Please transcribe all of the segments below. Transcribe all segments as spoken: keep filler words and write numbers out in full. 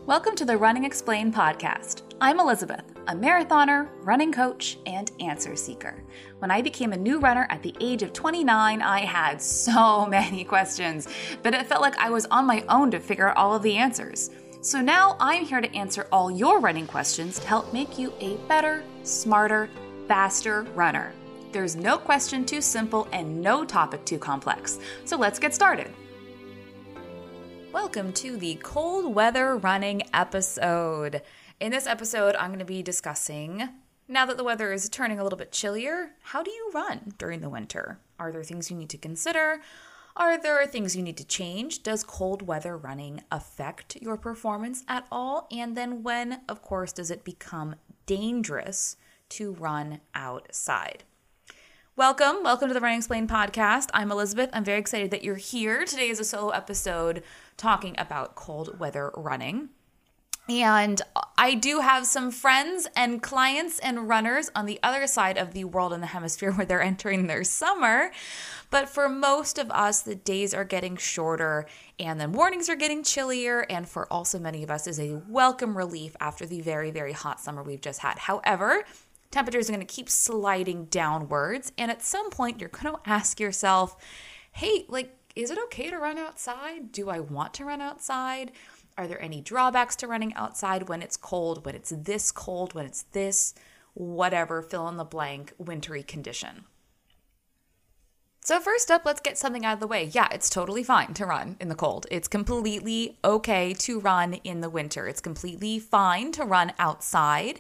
Welcome to the Running Explained podcast. I'm Elizabeth, a marathoner, running coach, and answer seeker. When I became a new runner at the age of twenty-nine, I had so many questions, but it felt like I was on my own to figure out all of the answers. So now I'm here to answer all your running questions to help make you a better, smarter, faster runner. There's no question too simple and no topic too complex. So let's get started. Welcome to the cold weather running episode. In this episode, I'm going to be discussing, now that the weather is turning a little bit chillier, how do you run during the winter? Are there things you need to consider? Are there things you need to change? Does cold weather running affect your performance at all? And then when, of course, does it become dangerous to run outside? Welcome. Welcome to the Running Explained podcast. I'm Elizabeth. I'm very excited that you're here. Today is a solo episode talking about cold weather running. And I do have some friends and clients and runners on the other side of the world in the hemisphere where they're entering their summer. But for most of us, the days are getting shorter and the mornings are getting chillier. And for also many of us is a welcome relief after the very, very hot summer we've just had. However, temperatures are going to keep sliding downwards. And at some point, you're going to ask yourself, hey, like, is it okay to run outside? Do I want to run outside? Are there any drawbacks to running outside when it's cold, when it's this cold, when it's this, whatever, fill in the blank, wintry condition? So first up, let's get something out of the way. Yeah, it's totally fine to run in the cold. It's completely okay to run in the winter. It's completely fine to run outside.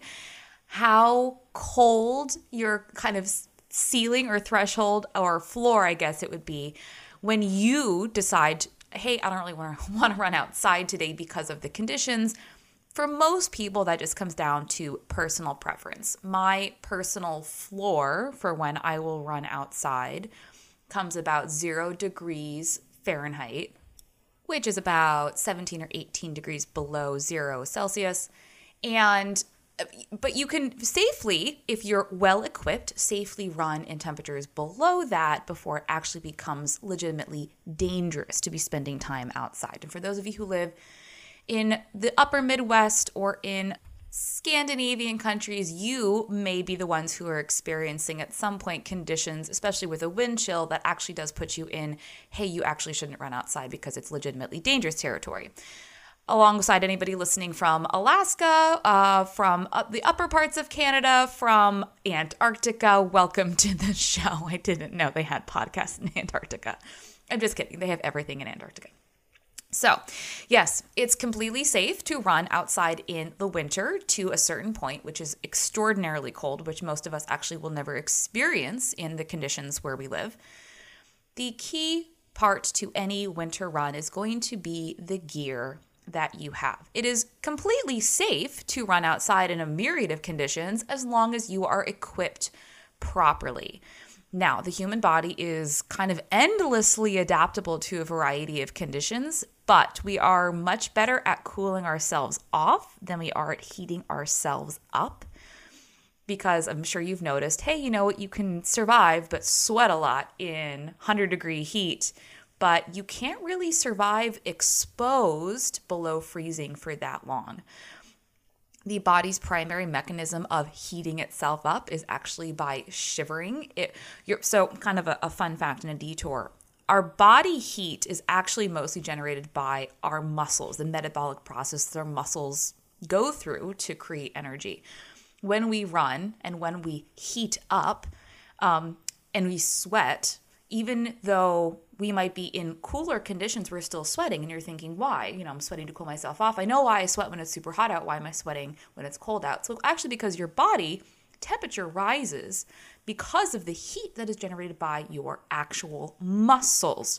How cold your kind of ceiling or threshold or floor, I guess it would be, when you decide, hey, I don't really want to, want to run outside today because of the conditions. For most people, that just comes down to personal preference. My personal floor for when I will run outside comes about zero degrees Fahrenheit, which is about seventeen or eighteen degrees below zero Celsius. And But you can safely, if you're well equipped, safely run in temperatures below that before it actually becomes legitimately dangerous to be spending time outside. And for those of you who live in the upper Midwest or in Scandinavian countries, you may be the ones who are experiencing at some point conditions, especially with a wind chill, that actually does put you in, hey, you actually shouldn't run outside because it's legitimately dangerous territory. Alongside anybody listening from Alaska, uh, from uh, the upper parts of Canada, from Antarctica, welcome to the show. I didn't know they had podcasts in Antarctica. I'm just kidding. They have everything in Antarctica. So, yes, it's completely safe to run outside in the winter to a certain point, which is extraordinarily cold, which most of us actually will never experience in the conditions where we live. The key part to any winter run is going to be the gear that you have. It is completely safe to run outside in a myriad of conditions as long as you are equipped properly. Now, the human body is kind of endlessly adaptable to a variety of conditions, but we are much better at cooling ourselves off than we are at heating ourselves up. Because I'm sure you've noticed, hey, you know what, you can survive but sweat a lot in one hundred degree heat, but you can't really survive exposed below freezing for that long. The body's primary mechanism of heating itself up is actually by shivering. It, you're, so kind of a, a fun fact and a detour. Our body heat is actually mostly generated by our muscles, the metabolic process that our muscles go through to create energy. When we run and when we heat up um, and we sweat, even though we might be in cooler conditions, we're still sweating. And you're thinking, why? You know, I'm sweating to cool myself off. I know why I sweat when it's super hot out. Why am I sweating when it's cold out? So actually because your body temperature rises because of the heat that is generated by your actual muscles.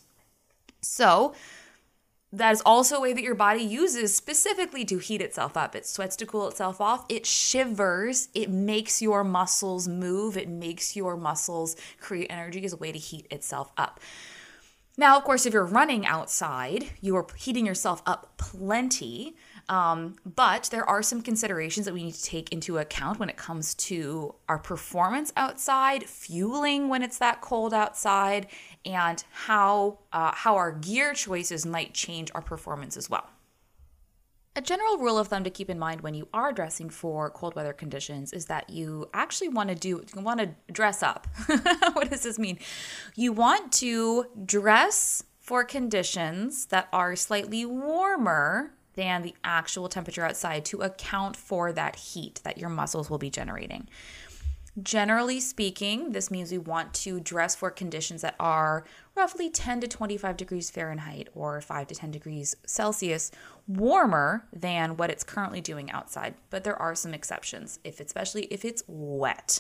So that is also a way that your body uses specifically to heat itself up. It sweats to cool itself off. It shivers. It makes your muscles move. It makes your muscles create energy as a way to heat itself up. Now, of course, if you're running outside, you are heating yourself up plenty, um, but there are some considerations that we need to take into account when it comes to our performance outside, fueling when it's that cold outside, and how uh, how our gear choices might change our performance as well. A general rule of thumb to keep in mind when you are dressing for cold weather conditions is that you actually want to do, you want to dress up. What does this mean? You want to dress for conditions that are slightly warmer than the actual temperature outside to account for that heat that your muscles will be generating. Generally speaking, this means we want to dress for conditions that are roughly ten to twenty-five degrees Fahrenheit or five to ten degrees Celsius warmer than what it's currently doing outside. But there are some exceptions, if especially if it's wet.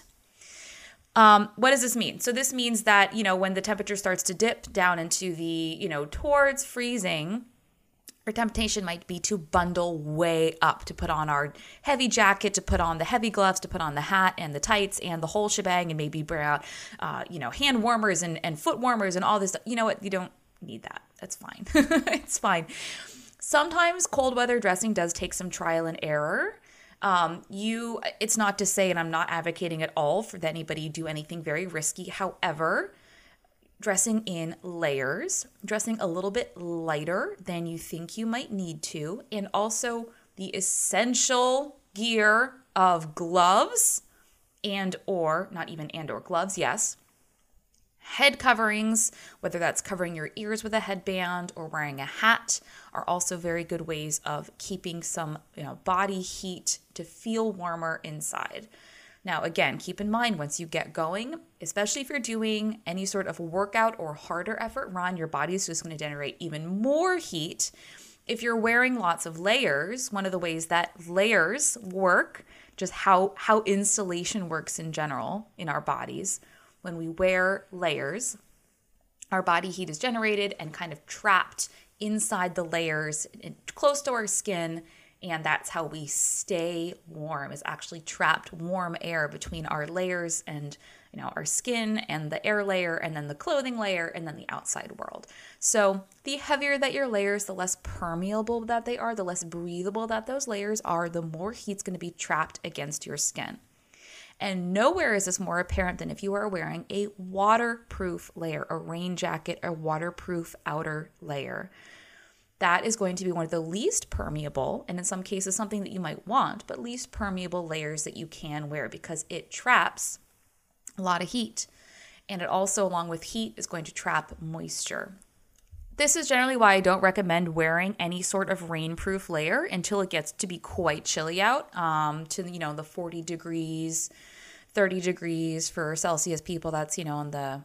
Um, what does this mean? So this means that, you know, when the temperature starts to dip down into the, you know, towards freezing, our temptation might be to bundle way up, to put on our heavy jacket, to put on the heavy gloves, to put on the hat and the tights and the whole shebang, and maybe bring out, uh, you know, hand warmers and, and foot warmers and all this stuff. You know what? You don't need that. That's fine. It's fine. Sometimes cold weather dressing does take some trial and error. Um, you, it's not to say, and I'm not advocating at all for anybody do anything very risky. However, dressing in layers, dressing a little bit lighter than you think you might need to, and also the essential gear of gloves and or, not even and or, gloves, yes, head coverings, whether that's covering your ears with a headband or wearing a hat, are also very good ways of keeping some, you know, body heat to feel warmer inside. Now, again, keep in mind once you get going, especially if you're doing any sort of workout or harder effort run, your body is just going to generate even more heat. If you're wearing lots of layers, one of the ways that layers work, just how, how insulation works in general in our bodies, when we wear layers, our body heat is generated and kind of trapped inside the layers, close to our skin. And that's how we stay warm, is actually trapped warm air between our layers and, you know, our skin and the air layer and then the clothing layer and then the outside world. So the heavier that your layers, the less permeable that they are, the less breathable that those layers are, the more heat's going to be trapped against your skin. And nowhere is this more apparent than if you are wearing a waterproof layer, a rain jacket, a waterproof outer layer. That is going to be one of the least permeable, and in some cases something that you might want, but least permeable layers that you can wear because it traps a lot of heat. And it also, along with heat, is going to trap moisture. This is generally why I don't recommend wearing any sort of rainproof layer until it gets to be quite chilly out, um, to, you know, the forty degrees, thirty degrees for Celsius people. That's, you know, in the,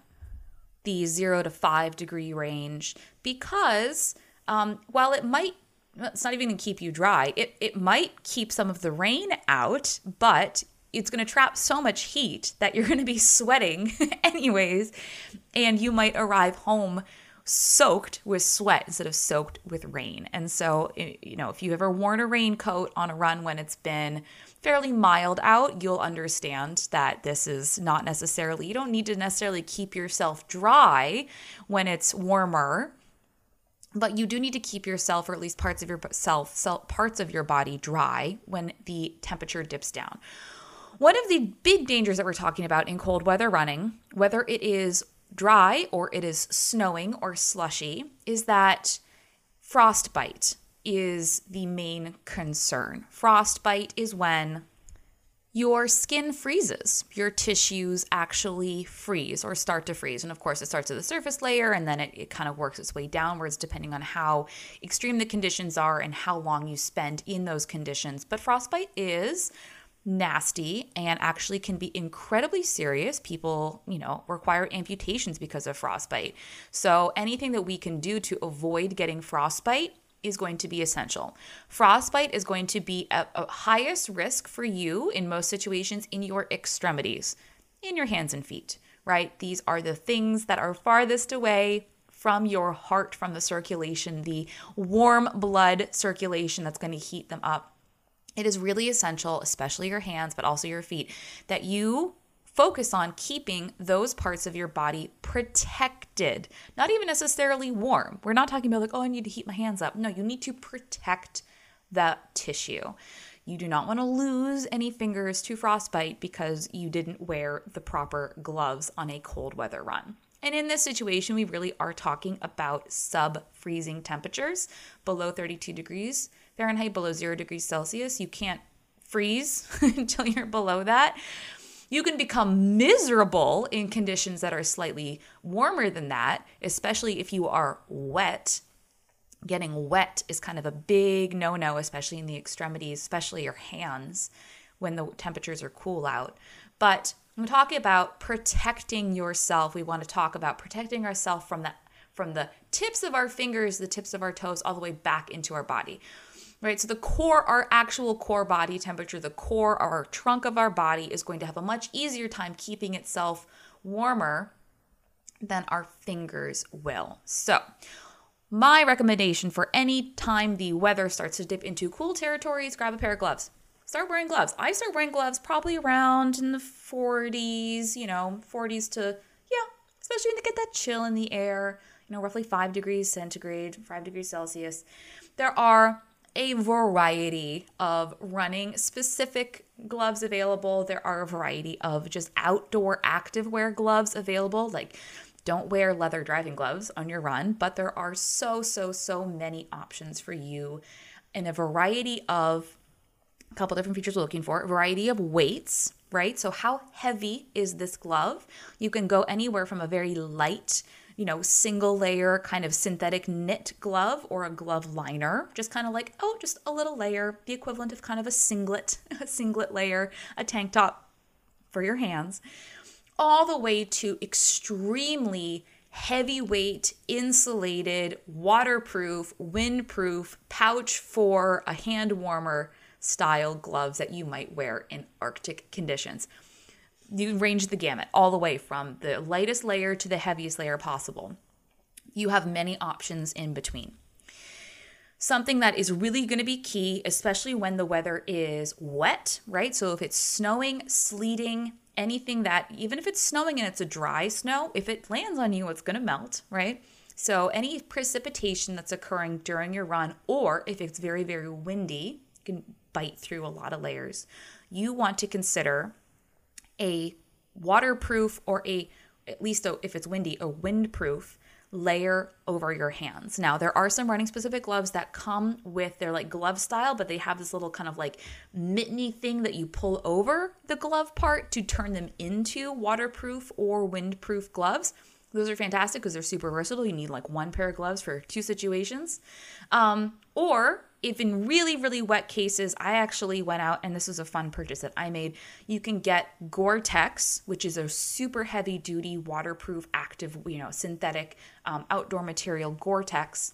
the zero to five degree range, because Um, while it might, it's not even going to keep you dry, it, it might keep some of the rain out, but it's going to trap so much heat that you're going to be sweating anyways, and you might arrive home soaked with sweat instead of soaked with rain. And so, you know, if you've ever worn a raincoat on a run when it's been fairly mild out, you'll understand that this is not necessarily, you don't need to necessarily keep yourself dry when it's warmer. But you do need to keep yourself, or at least parts of your self, self, parts of your body dry when the temperature dips down. One of the big dangers that we're talking about in cold weather running, whether it is dry or it is snowing or slushy, is that frostbite is the main concern. Frostbite is when your skin freezes, your tissues actually freeze or start to freeze. And of course, it starts at the surface layer and then it, it kind of works its way downwards depending on how extreme the conditions are and how long you spend in those conditions. But frostbite is nasty and actually can be incredibly serious. People, you know, require amputations because of frostbite. So anything that we can do to avoid getting frostbite is going to be essential. Frostbite is going to be at a highest risk for you in most situations in your extremities, in your hands and feet, right? These are the things that are farthest away from your heart, from the circulation, the warm blood circulation that's going to heat them up. It is really essential, especially your hands, but also your feet, that you focus on keeping those parts of your body protected, not even necessarily warm. We're not talking about like, oh, I need to heat my hands up. No, you need to protect the tissue. You do not want to lose any fingers to frostbite because you didn't wear the proper gloves on a cold weather run. And in this situation, we really are talking about sub-freezing temperatures, below thirty-two degrees Fahrenheit, below zero degrees Celsius. You can't freeze until you're below that. You can become miserable in conditions that are slightly warmer than that, especially if you are wet. Getting wet is kind of a big no-no, especially in the extremities, especially your hands when the temperatures are cool out. But I'm talking about protecting yourself. We want to talk about protecting ourselves from the, from the tips of our fingers, the tips of our toes, all the way back into our body. Right, so the core, our actual core body temperature, the core, our trunk of our body is going to have a much easier time keeping itself warmer than our fingers will. So my recommendation for any time the weather starts to dip into cool territories, grab a pair of gloves. Start wearing gloves. I start wearing gloves probably around in the forties, you know, forties to, yeah, especially when you get that chill in the air, you know, roughly five degrees centigrade, five degrees Celsius. There are a variety of running specific gloves available. There are a variety of just outdoor activewear gloves available. Like, don't wear leather driving gloves on your run, but there are so, so, so many options for you in a variety of, a couple different features we're looking for, a variety of weights, right? So how heavy is this glove? You can go anywhere from a very light, you know, single layer kind of synthetic knit glove or a glove liner, just kind of like, oh, just a little layer, the equivalent of kind of a singlet, a singlet layer, a tank top for your hands, all the way to extremely heavyweight, insulated, waterproof, windproof, pouch for a hand warmer style gloves that you might wear in Arctic conditions. You range the gamut all the way from the lightest layer to the heaviest layer possible. You have many options in between. Something that is really going to be key, especially when the weather is wet, right? So if it's snowing, sleeting, anything that, even if it's snowing and it's a dry snow, if it lands on you, it's going to melt, right? So any precipitation that's occurring during your run, or if it's very, very windy, you can bite through a lot of layers. You want to consider a waterproof or a, at least if it's windy, a windproof layer over your hands. Now, there are some running specific gloves that come with, they're like glove style, but they have this little kind of like mitteny thing that you pull over the glove part to turn them into waterproof or windproof gloves. Those are fantastic because they're super versatile. You need like one pair of gloves for two situations. Um, or if in really, really wet cases, I actually went out, and this was a fun purchase that I made. You can get Gore-Tex, which is a super heavy duty, waterproof, active, you know, synthetic um, outdoor material, Gore-Tex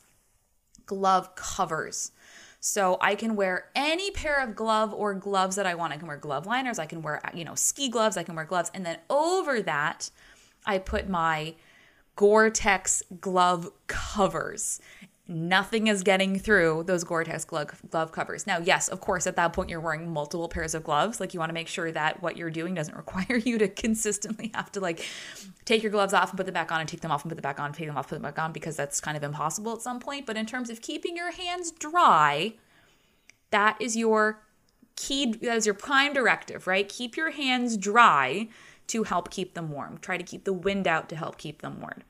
glove covers. So I can wear any pair of glove or gloves that I want. I can wear glove liners. I can wear, you know, ski gloves. I can wear gloves. And then over that, I put my Gore-Tex glove covers. Nothing is getting through those Gore-Tex glove, glove covers. Now, yes, of course, at that point, you're wearing multiple pairs of gloves. Like, you want to make sure that what you're doing doesn't require you to consistently have to, like, take your gloves off and put them back on and take them off and put them back on, take them off, put them back on, because that's kind of impossible at some point. But in terms of keeping your hands dry, that is your key, that is your prime directive, right? Keep your hands dry to help keep them warm. Try to keep the wind out to help keep them warm.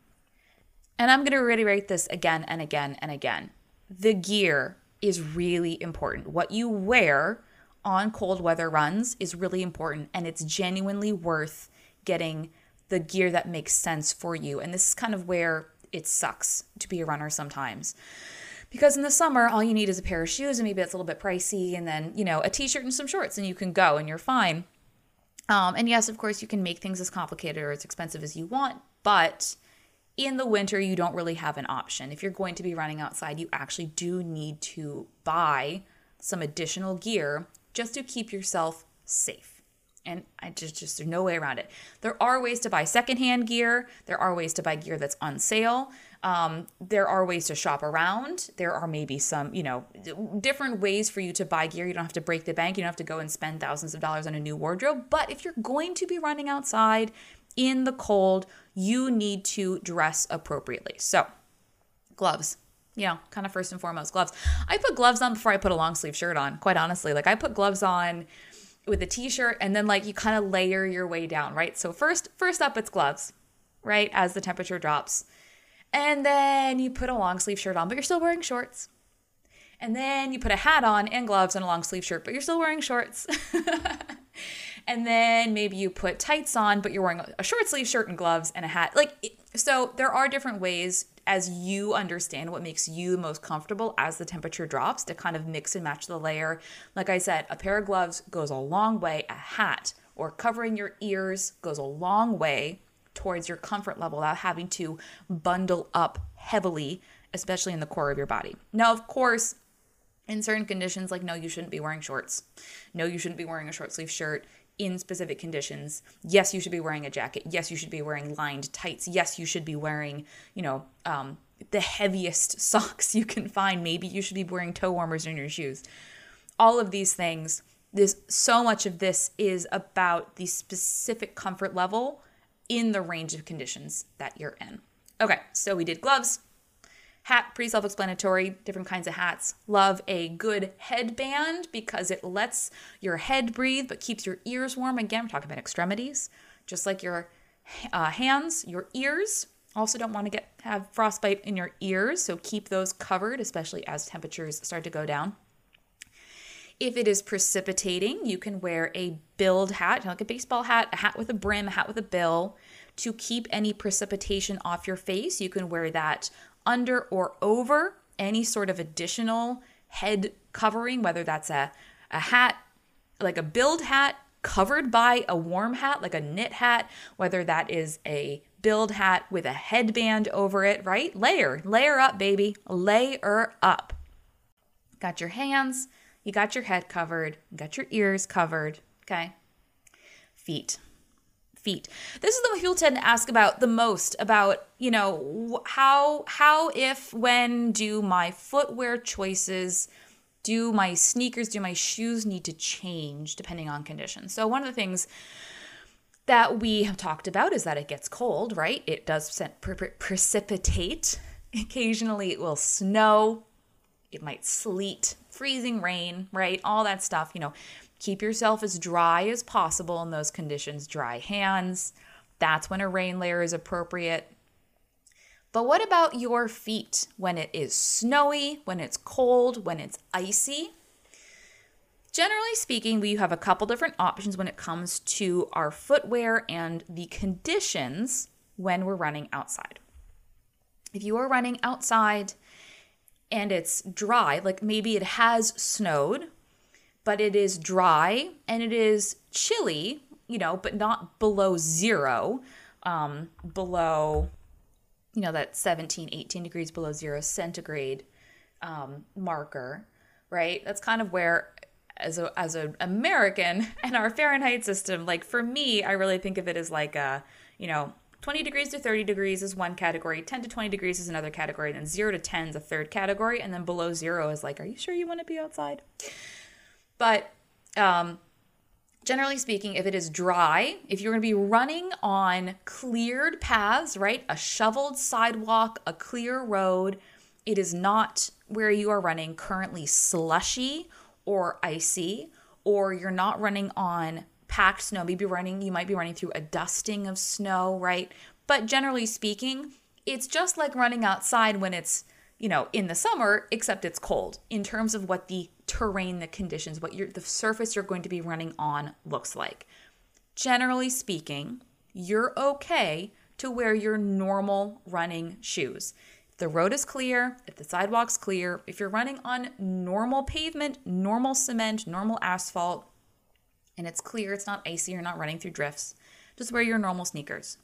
And I'm going to reiterate this again and again and again. The gear is really important. What you wear on cold weather runs is really important, and it's genuinely worth getting the gear that makes sense for you. And this is kind of where it sucks to be a runner sometimes. Because in the summer, all you need is a pair of shoes, and maybe it's a little bit pricey, and then, you know, a t-shirt and some shorts, and you can go and you're fine. Um, and yes, of course, you can make things as complicated or as expensive as you want, but in the winter, you don't really have an option. If you're going to be running outside, you actually do need to buy some additional gear just to keep yourself safe. And I just, just there's no way around it. There are ways to buy secondhand gear. There are ways to buy gear that's on sale. Um, there are ways to shop around. There are maybe some, you know, different ways for you to buy gear. You don't have to break the bank. You don't have to go and spend thousands of dollars on a new wardrobe. But if you're going to be running outside in the cold, you need to dress appropriately. So, gloves. You know, kind of first and foremost, gloves. I put gloves on before I put a long sleeve shirt on, quite honestly. Like, I put gloves on with a t-shirt, and then like you kind of layer your way down, right? So first, first up, it's gloves. right, as the temperature drops. And then you put a long sleeve shirt on, but you're still wearing shorts. And then you put a hat on and gloves and a long sleeve shirt, but you're still wearing shorts. And then maybe you put tights on, but you're wearing a short sleeve shirt and gloves and a hat. Like, so there are different ways as you understand what makes you the most comfortable as the temperature drops to kind of mix and match the layer. Like I said, a pair of gloves goes a long way. A hat or covering your ears goes a long way towards your comfort level without having to bundle up heavily, especially in the core of your body. Now, of course, in certain conditions, like no, you shouldn't be wearing shorts. No, you shouldn't be wearing a short sleeve shirt in specific conditions. Yes, you should be wearing a jacket. Yes, you should be wearing lined tights. Yes, you should be wearing, you know, um, the heaviest socks you can find. Maybe you should be wearing toe warmers in your shoes. All of these things, this so much of this is about the specific comfort level in the range of conditions that you're in. Okay, so we did gloves. Hat, pretty self-explanatory, different kinds of hats. Love a good headband because it lets your head breathe but keeps your ears warm. Again, we're talking about extremities. Just like your uh, hands, your ears also don't want to get have frostbite in your ears, so keep those covered, especially as temperatures start to go down. If it is precipitating, you can wear a billed hat, like a baseball hat, a hat with a brim, a hat with a bill. To keep any precipitation off your face, you can wear that under or over any sort of additional head covering, whether that's a, a hat, like a billed hat covered by a warm hat, like a knit hat, whether that is a billed hat with a headband over it, right? Layer, layer up, baby, layer up. Got your hands, you got your head covered, you got your ears covered, okay? Feet. Feet. This is the one people tend to ask about the most, about, you know, how, how, if, when do my footwear choices, do my sneakers, do my shoes need to change depending on conditions? So one of the things that we have talked about is that it gets cold, right? It does pre- pre- precipitate. Occasionally it will snow. It might sleet, freezing rain, right? All that stuff, you know. Keep yourself as dry as possible in those conditions. Dry hands, that's when a rain layer is appropriate. But what about your feet when it is snowy, when it's cold, when it's icy? Generally speaking, we have a couple different options when it comes to our footwear and the conditions when we're running outside. If you are running outside and it's dry, like maybe it has snowed, but it is dry and it is chilly, you know, but not below zero, um, below, you know, that seventeen, eighteen degrees below zero centigrade um, marker, right? That's kind of where, as a as an American and our Fahrenheit system, like for me, I really think of it as like a, you know, twenty degrees to thirty degrees is one category, ten to twenty degrees is another category, and then zero to ten is a third category, and then below zero is like, are you sure you want to be outside? But um, generally speaking, if it is dry, if you're going to be running on cleared paths, right, a shoveled sidewalk, a clear road, it is not where you are running currently slushy or icy, or you're not running on packed snow. Maybe running, you might be running through a dusting of snow, right? But generally speaking, it's just like running outside when it's, you know, in the summer, except it's cold in terms of what the terrain, the conditions, what you're, the surface you're going to be running on looks like. Generally speaking, you're okay to wear your normal running shoes. If the road is clear, if the sidewalk's clear, if you're running on normal pavement, normal cement, normal asphalt, and it's clear, it's not icy, you're not running through drifts, just wear your normal sneakers.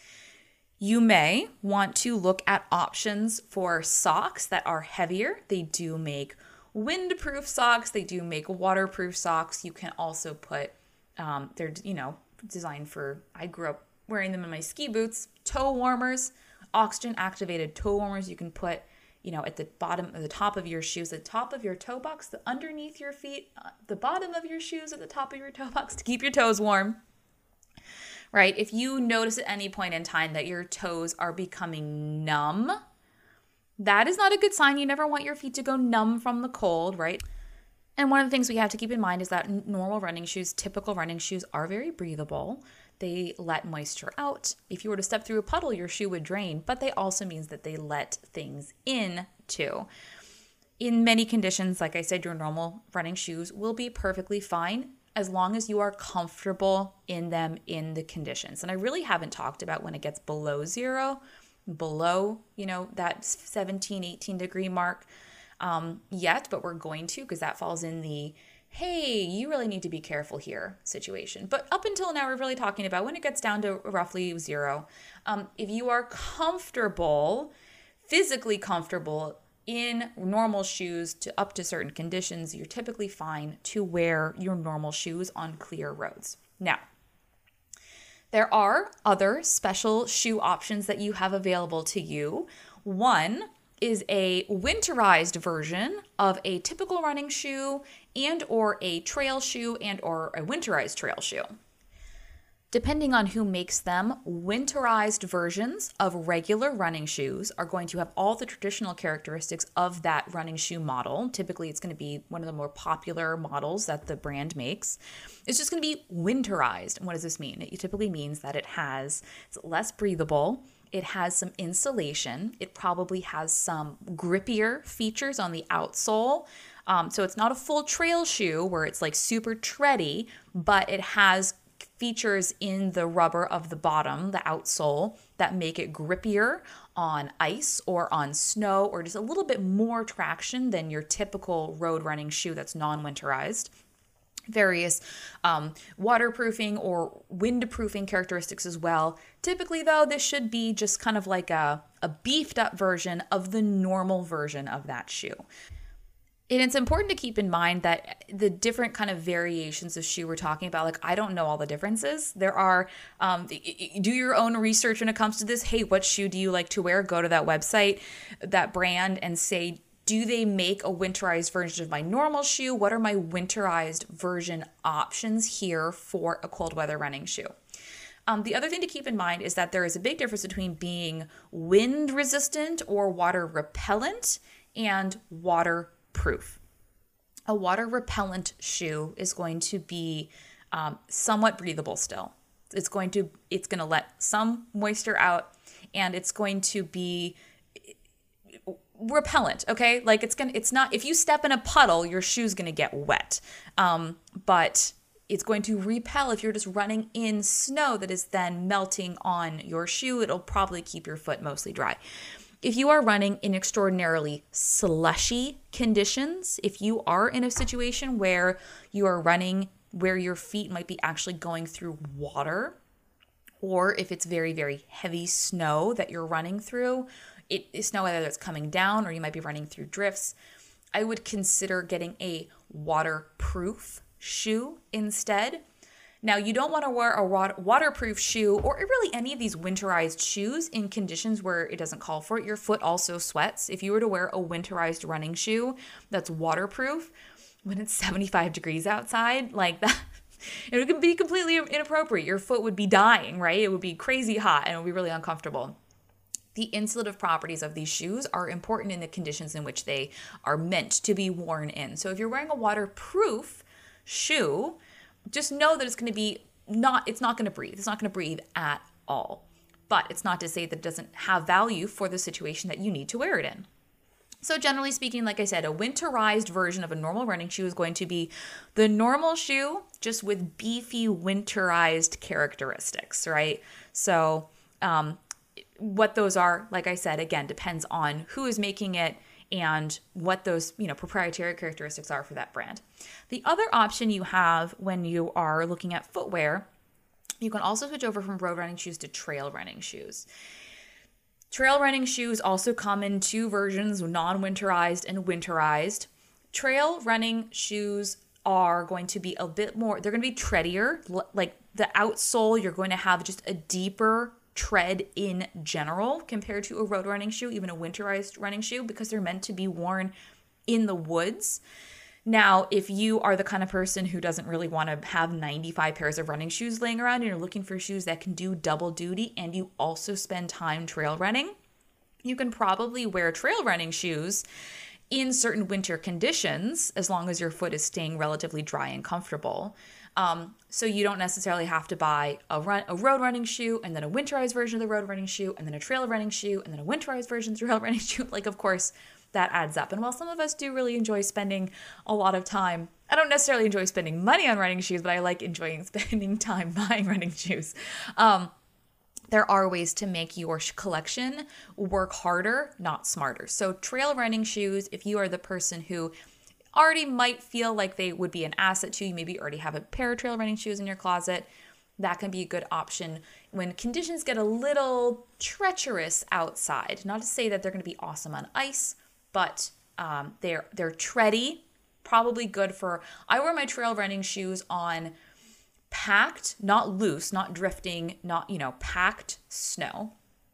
You may want to look at options for socks that are heavier. They do make windproof socks. They do make waterproof socks. You can also put, um, they're, you know, designed for, I grew up wearing them in my ski boots, toe warmers, oxygen activated toe warmers. You can put, you know, at the bottom, at the top of your shoes, the top of your toe box, the underneath your feet, uh, the bottom of your shoes, at the top of your toe box to keep your toes warm. Right? If you notice at any point in time that your toes are becoming numb, that is not a good sign. You never want your feet to go numb from the cold, right? And one of the things we have to keep in mind is that normal running shoes, typical running shoes, are very breathable. they let moisture out. If you were to step through a puddle, your shoe would drain, but they also means that they let things in too. In many conditions, like I said, your normal running shoes will be perfectly fine as long as you are comfortable in them in the conditions. And I really haven't talked about when it gets below zero, below, you know, that seventeen, eighteen degree mark um, yet, but we're going to, because that falls in the, hey, you really need to be careful here situation. But up until now, we're really talking about when it gets down to roughly zero. Um, if you are comfortable, physically comfortable in normal shoes to up to certain conditions, you're typically fine to wear your normal shoes on clear roads. Now, there are other special shoe options that you have available to you. One is a winterized version of a typical running shoe and or a trail shoe and or a winterized trail shoe. Depending on who makes them, winterized versions of regular running shoes are going to have all the traditional characteristics of that running shoe model. Typically, it's going to be one of the more popular models that the brand makes. It's just going to be winterized. And what does this mean? It typically means that it has, it's less breathable. It has some insulation. It probably has some grippier features on the outsole. Um, so it's not a full trail shoe where it's like super tready, but it has features in the rubber of the bottom, the outsole, that make it grippier on ice or on snow, or just a little bit more traction than your typical road running shoe that's non-winterized. Various um, waterproofing or windproofing characteristics as well. Typically, though, this should be just kind of like a, a beefed up version of the normal version of that shoe. And it's important to keep in mind that the different kind of variations of shoe we're talking about, like I don't know all the differences. There are, um, do your own research when it comes to this. Hey, what shoe do you like to wear? Go to that website, that brand, and say, do they make a winterized version of my normal shoe? What are my winterized version options here for a cold weather running shoe? Um, the other thing to keep in mind is that there is a big difference between being wind resistant or water repellent and water proof. A water repellent shoe is going to be um, somewhat breathable still. It's going to it's going to let some moisture out, and it's going to be repellent. Okay, like it's gonna it's not if you step in a puddle, your shoe's going to get wet, um, but it's going to repel if you're just running in snow that is then melting on your shoe. It'll probably keep your foot mostly dry. If you are running in extraordinarily slushy conditions, if you are in a situation where you are running where your feet might be actually going through water, or if it's very, very heavy snow that you're running through, it is snow either that's coming down or you might be running through drifts, I would consider getting a waterproof shoe instead. Now, you don't want to wear a waterproof shoe or really any of these winterized shoes in conditions where it doesn't call for it. Your foot also sweats. If you were to wear a winterized running shoe that's waterproof when it's seventy-five degrees outside, like that, it would be completely inappropriate. Your foot would be dying, right? It would be crazy hot and it would be really uncomfortable. The insulative properties of these shoes are important in the conditions in which they are meant to be worn in. So if you're wearing a waterproof shoe, just know that it's going to be not, it's not going to breathe. It's not going to breathe at all. But it's not to say that it doesn't have value for the situation that you need to wear it in. So generally speaking, like I said, a winterized version of a normal running shoe is going to be the normal shoe, just with beefy winterized characteristics, right? So um, what those are, like I said, again, depends on who is making it and what those, you know, proprietary characteristics are for that brand. The other option you have when you are looking at footwear, you can also switch over from road running shoes to trail running shoes. Trail running shoes also come in two versions, non-winterized and winterized. Trail running shoes are going to be a bit more, they're going to be treadier. Like the outsole, you're going to have just a deeper tread in general compared to a road running shoe, even a winterized running shoe, because they're meant to be worn in the woods. Now, if you are the kind of person who doesn't really want to have ninety-five pairs of running shoes laying around and you're looking for shoes that can do double duty and you also spend time trail running, you can probably wear trail running shoes in certain winter conditions as long as your foot is staying relatively dry and comfortable. Um, so you don't necessarily have to buy a run a road running shoe and then a winterized version of the road running shoe and then a trail running shoe and then a winterized version of the trail running shoe. Like, of course, that adds up. And while some of us do really enjoy spending a lot of time, I don't necessarily enjoy spending money on running shoes, but I like enjoying spending time buying running shoes. Um, there are ways to make your collection work harder, not smarter. So trail running shoes, if you are the person who already might feel like they would be an asset to you, maybe you already have a pair of trail running shoes in your closet, that can be a good option when conditions get a little treacherous outside. Not to say that they're going to be awesome on ice, but um, they're they're tready, probably good for, I wear my trail running shoes on packed, not loose, not drifting, not, you know, packed snow,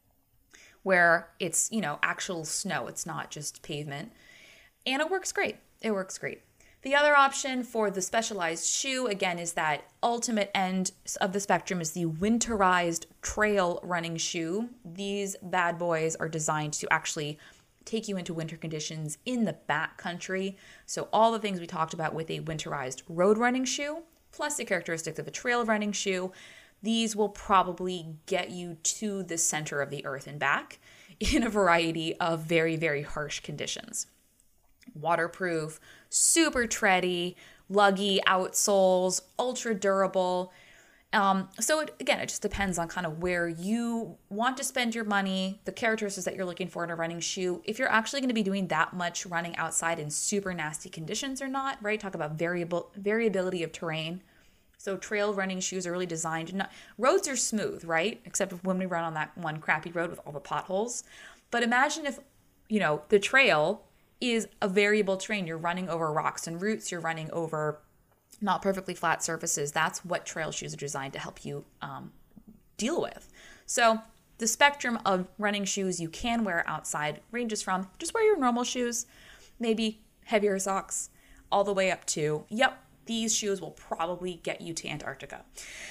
where it's, you know, actual snow. It's not just pavement. And it works great. It works great. The other option for the specialized shoe, again, is that ultimate end of the spectrum is the winterized trail running shoe. These bad boys are designed to actually take you into winter conditions in the backcountry. So all the things we talked about with a winterized road running shoe, plus the characteristics of a trail running shoe, these will probably get you to the center of the earth and back in a variety of very, very harsh conditions. Waterproof, super tready, luggy outsoles, ultra durable. Um, so it, again, it just depends on kind of where you want to spend your money, the characteristics that you're looking for in a running shoe. If you're actually going to be doing that much running outside in super nasty conditions or not, right? Talk about variable variability of terrain. So trail running shoes are really designed to not, roads are smooth, right? Except when we run on that one crappy road with all the potholes. But imagine if, you know, the trail is a variable terrain. You're running over rocks and roots. You're running over not perfectly flat surfaces. That's what trail shoes are designed to help you um, deal with. So the spectrum of running shoes you can wear outside ranges from just wear your normal shoes, maybe heavier socks, all the way up to, yep, these shoes will probably get you to Antarctica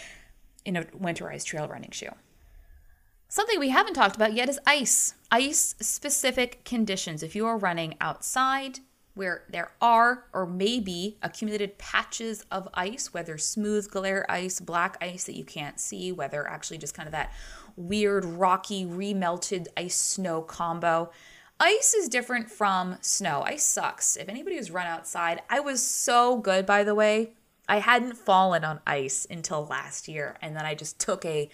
in a winterized trail running shoe. Something we haven't talked about yet is ice. Ice-specific conditions. If you are running outside where there are or maybe accumulated patches of ice, whether smooth glare ice, black ice that you can't see, whether actually just kind of that weird rocky remelted ice snow combo. Ice is different from snow. Ice sucks. If anybody who's run outside, I was so good, by the way. I hadn't fallen on ice until last year, and then I just took a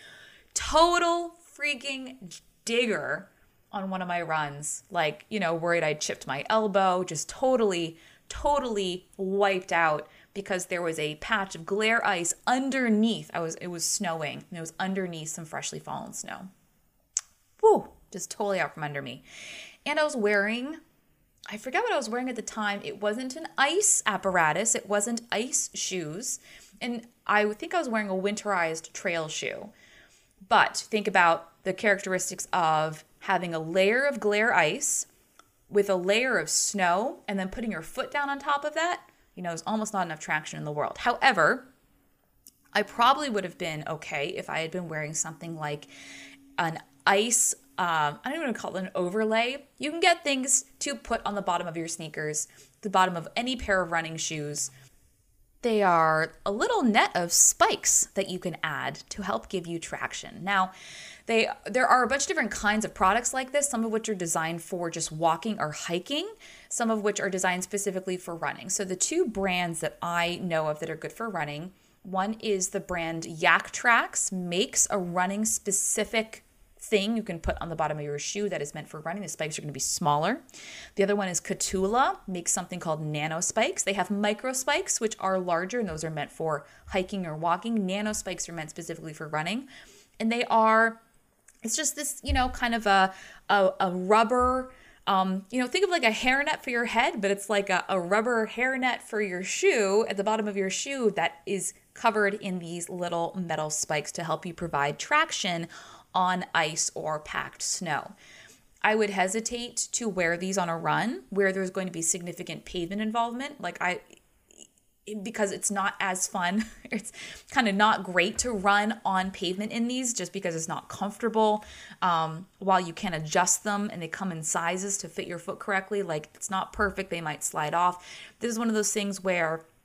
total freaking digger on one of my runs, like, you know, worried I'd chipped my elbow, just totally, totally wiped out because there was a patch of glare ice underneath. I was, it was snowing, and it was underneath some freshly fallen snow. Woo, just totally out from under me. And I was wearing, I forget what I was wearing at the time. It wasn't an ice apparatus. It wasn't ice shoes. And I think I was wearing a winterized trail shoe. But think about the characteristics of having a layer of glare ice with a layer of snow and then putting your foot down on top of that. You know, there's almost not enough traction in the world. However, I probably would have been okay if I had been wearing something like an ice, um, I don't even call it an overlay. You can get things to put on the bottom of your sneakers, the bottom of any pair of running shoes. They are a little net of spikes that you can add to help give you traction. Now, they there are a bunch of different kinds of products like this, some of which are designed for just walking or hiking, some of which are designed specifically for running. So the two brands that I know of that are good for running, one is the brand Yaktrax, makes a running specific thing you can put on the bottom of your shoe that is meant for running. The spikes are going to be smaller. The other one is Katula, makes something called nano spikes. They have micro spikes, which are larger, and those are meant for hiking or walking. Nano spikes are meant specifically for running. And they are, it's just this, you know, kind of a, a, a rubber, um, you know, think of like a hairnet for your head, but it's like a, a rubber hairnet for your shoe at the bottom of your shoe that is covered in these little metal spikes to help you provide traction on ice or packed snow. I would hesitate to wear these on a run where there's going to be significant pavement involvement. Like I, because it's not as fun. It's kind of not great to run on pavement in these just because it's not comfortable. Um, while you can adjust them and they come in sizes to fit your foot correctly, like it's not perfect. They might slide off. This is one of those things where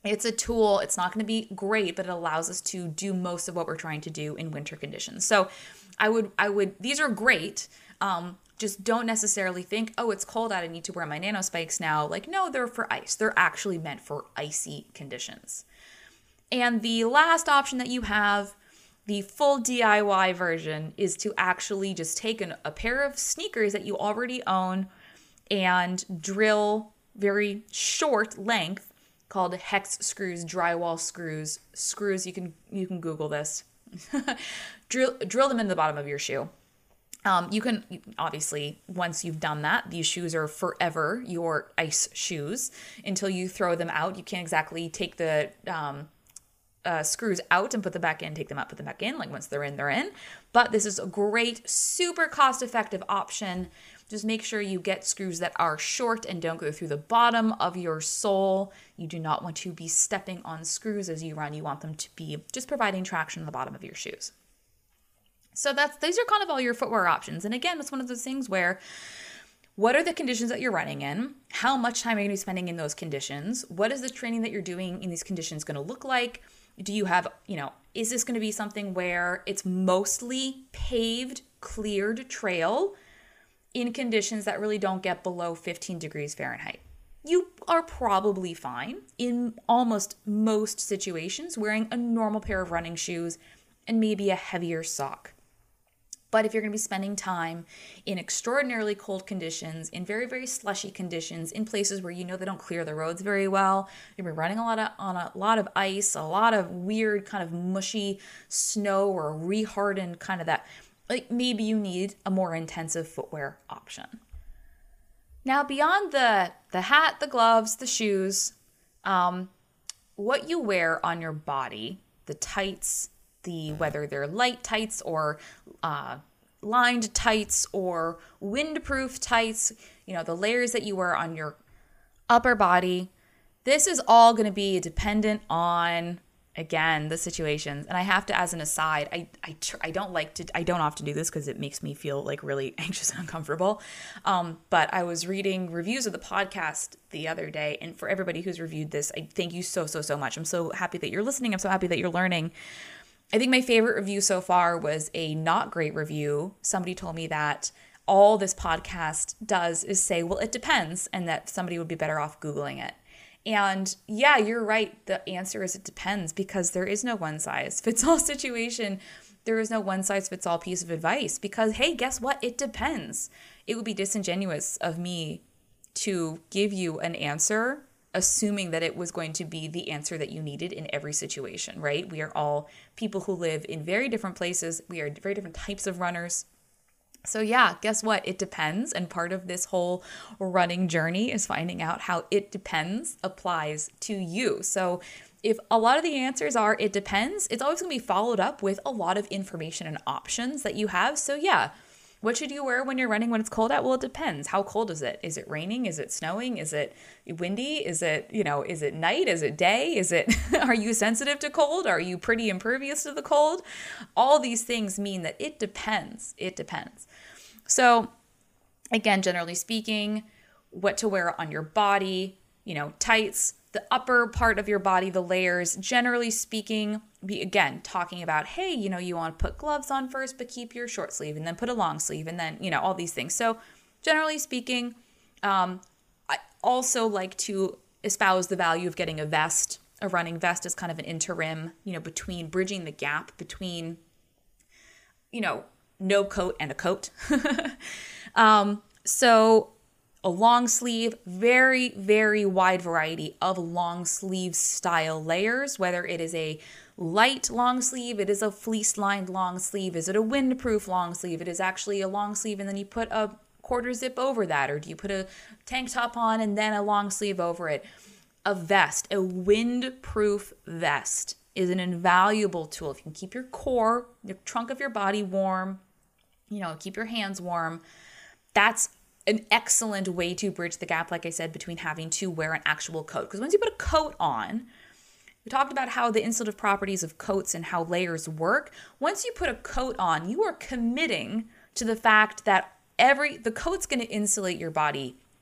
It's a tool. It's not going to be great, but it allows us to do most of what we're trying to do in winter conditions. So I would, I would, these are great. Um, just don't necessarily think, oh, it's cold out, I need to wear my nano spikes now. Like, no, they're for ice. They're actually meant for icy conditions. And the last option that you have, the full D I Y version, is to actually just take an, a pair of sneakers that you already own and drill very short length called hex screws, drywall screws, screws. You can you can Google this. drill drill them in the bottom of your shoe. Um, you can obviously, once you've done that, these shoes are forever your ice shoes until you throw them out. You can't exactly take the um, uh, screws out and put them back in, take them out, put them back in. Like once they're in, they're in. But this is a great, super cost-effective option. Just make sure you get screws that are short and don't go through the bottom of your sole. You do not want to be stepping on screws as you run. You want them to be just providing traction on the bottom of your shoes. So that's these are kind of all your footwear options. And again, it's one of those things where what are the conditions that you're running in? How much time are you going to be spending in those conditions? What is the training that you're doing in these conditions going to look like? Do you have, you know, is this going to be something where it's mostly paved, cleared trail in conditions that really don't get below fifteen degrees Fahrenheit? You are probably fine in almost most situations wearing a normal pair of running shoes and maybe a heavier sock. But if you're going to be spending time in extraordinarily cold conditions, in very, very slushy conditions, in places where you know they don't clear the roads very well, you're going to be running a lot of, on a lot of ice, a lot of weird kind of mushy snow or rehardened kind of that, like maybe you need a more intensive footwear option. Now, beyond the, the hat, the gloves, the shoes, um, what you wear on your body, the tights, the whether they're light tights or uh, lined tights or windproof tights, you know, the layers that you wear on your upper body, this is all going to be dependent on, again, the situations. And I have to, as an aside, I I, tr- I don't like to, I don't often do this because it makes me feel like really anxious and uncomfortable. Um, but I was reading reviews of the podcast the other day. And for everybody who's reviewed this, I thank you so, so, so much. I'm so happy that you're listening. I'm so happy that you're learning. I think my favorite review so far was a not great review. Somebody told me that all this podcast does is say, well, it depends, and that somebody would be better off Googling it. And yeah, you're right. The answer is it depends, because there is no one size fits all situation. There is no one size fits all piece of advice because, hey, guess what? It depends. It would be disingenuous of me to give you an answer assuming that it was going to be the answer that you needed in every situation, right? We are all people who live in very different places. We are very different types of runners. So yeah, guess what? It depends. And part of this whole running journey is finding out how it depends applies to you. So if a lot of the answers are it depends, it's always going to be followed up with a lot of information and options that you have. So yeah, what should you wear when you're running when it's cold out? Well, it depends. How cold is it? Is it raining? Is it snowing? Is it windy? Is it, you know, is it night? Is it day? Is it, are you sensitive to cold? Are you pretty impervious to the cold? All these things mean that it depends. It depends. So again, generally speaking, what to wear on your body, you know, tights, the upper part of your body, the layers, generally speaking, be again talking about, hey, you know, you want to put gloves on first, but keep your short sleeve and then put a long sleeve and then, you know, all these things. So generally speaking, um, I also like to espouse the value of getting a vest. A running vest is kind of an interim, you know, between bridging the gap between, you know, no coat and a coat. um, so a long sleeve, very, very wide variety of long sleeve style layers, whether it is a light long sleeve, it is a fleece lined long sleeve, is it a windproof long sleeve, it is actually a long sleeve and then you put a quarter zip over that, or do you put a tank top on and then a long sleeve over it? A vest, a windproof vest is an invaluable tool. If you can keep your core, the trunk of your body warm, you know, keep your hands warm, that's an excellent way to bridge the gap, like I said, between having to wear an actual coat. Because once you put a coat on, we talked about how the insulative properties of coats and how layers work. Once you put a coat on, you are committing to the fact that every the coat's going to insulate your body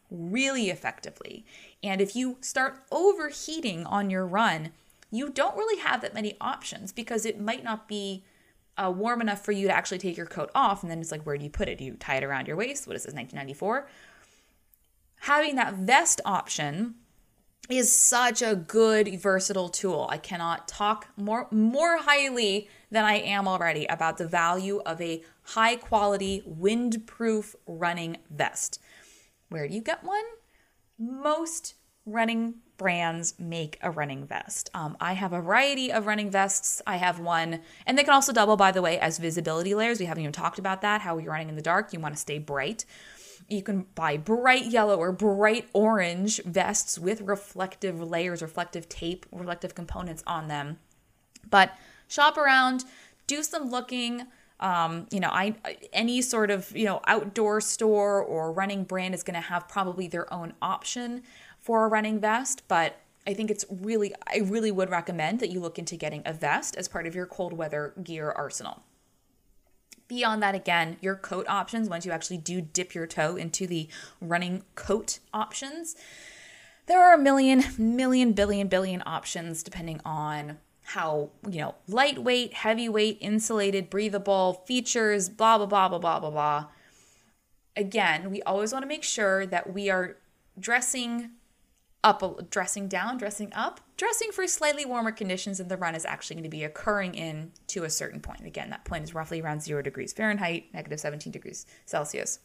really effectively. And if you start overheating on your run, you don't really have that many options because it might not be uh, warm enough for you to actually take your coat off. And then it's like, where do you put it? Do you tie it around your waist? What is this, nineteen ninety-four? Having that vest option is such a good, versatile tool. I cannot talk more, more highly than I am already about the value of a high quality, windproof running vest. Where do you get one? Most running brands make a running vest. Um, I have a variety of running vests. I have one, and they can also double, by the way, as visibility layers. We haven't even talked about that, how you're running in the dark. You want to stay bright. You can buy bright yellow or bright orange vests with reflective layers, reflective tape, reflective components on them. But shop around, do some looking. Um, you know, I any sort of, you know, outdoor store or running brand is going to have probably their own option for a running vest, but I think it's really, I really would recommend that you look into getting a vest as part of your cold weather gear arsenal. Beyond that, again, your coat options, once you actually do dip your toe into the running coat options, there are a million, million, billion, billion options depending on how, you know, lightweight, heavyweight, insulated, breathable, features, blah, blah, blah, blah, blah, blah, blah. Again, we always want to make sure that we are dressing up, dressing down, dressing up, dressing for slightly warmer conditions than the run is actually going to be occurring in to a certain point. Again, that point is roughly around zero degrees Fahrenheit, negative seventeen degrees Celsius.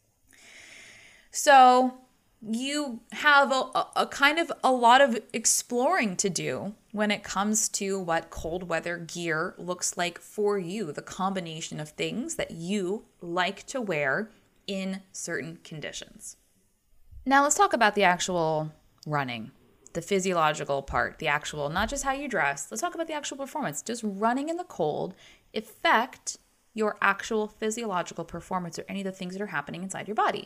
So you have a, a kind of a lot of exploring to do when it comes to what cold weather gear looks like for you, the combination of things that you like to wear in certain conditions. Now let's talk about the actual running, the physiological part, the actual, not just how you dress. Let's talk about the actual performance. Does running in the cold affect your actual physiological performance or any of the things that are happening inside your body?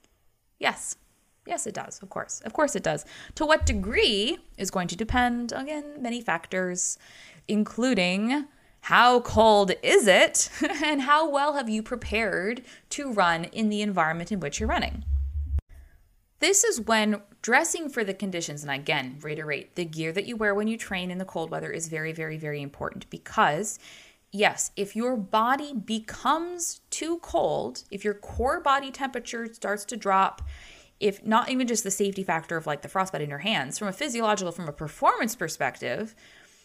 Yes. Yes, it does. Of course. Of course it does. To what degree is going to depend, again, many factors, including how cold is it and how well have you prepared to run in the environment in which you're running. This is when dressing for the conditions, and again, reiterate, the gear that you wear when you train in the cold weather is very, very, very important because, yes, if your body becomes too cold, if your core body temperature starts to drop, if not even just the safety factor of like the frostbite in your hands, from a physiological, from a performance perspective,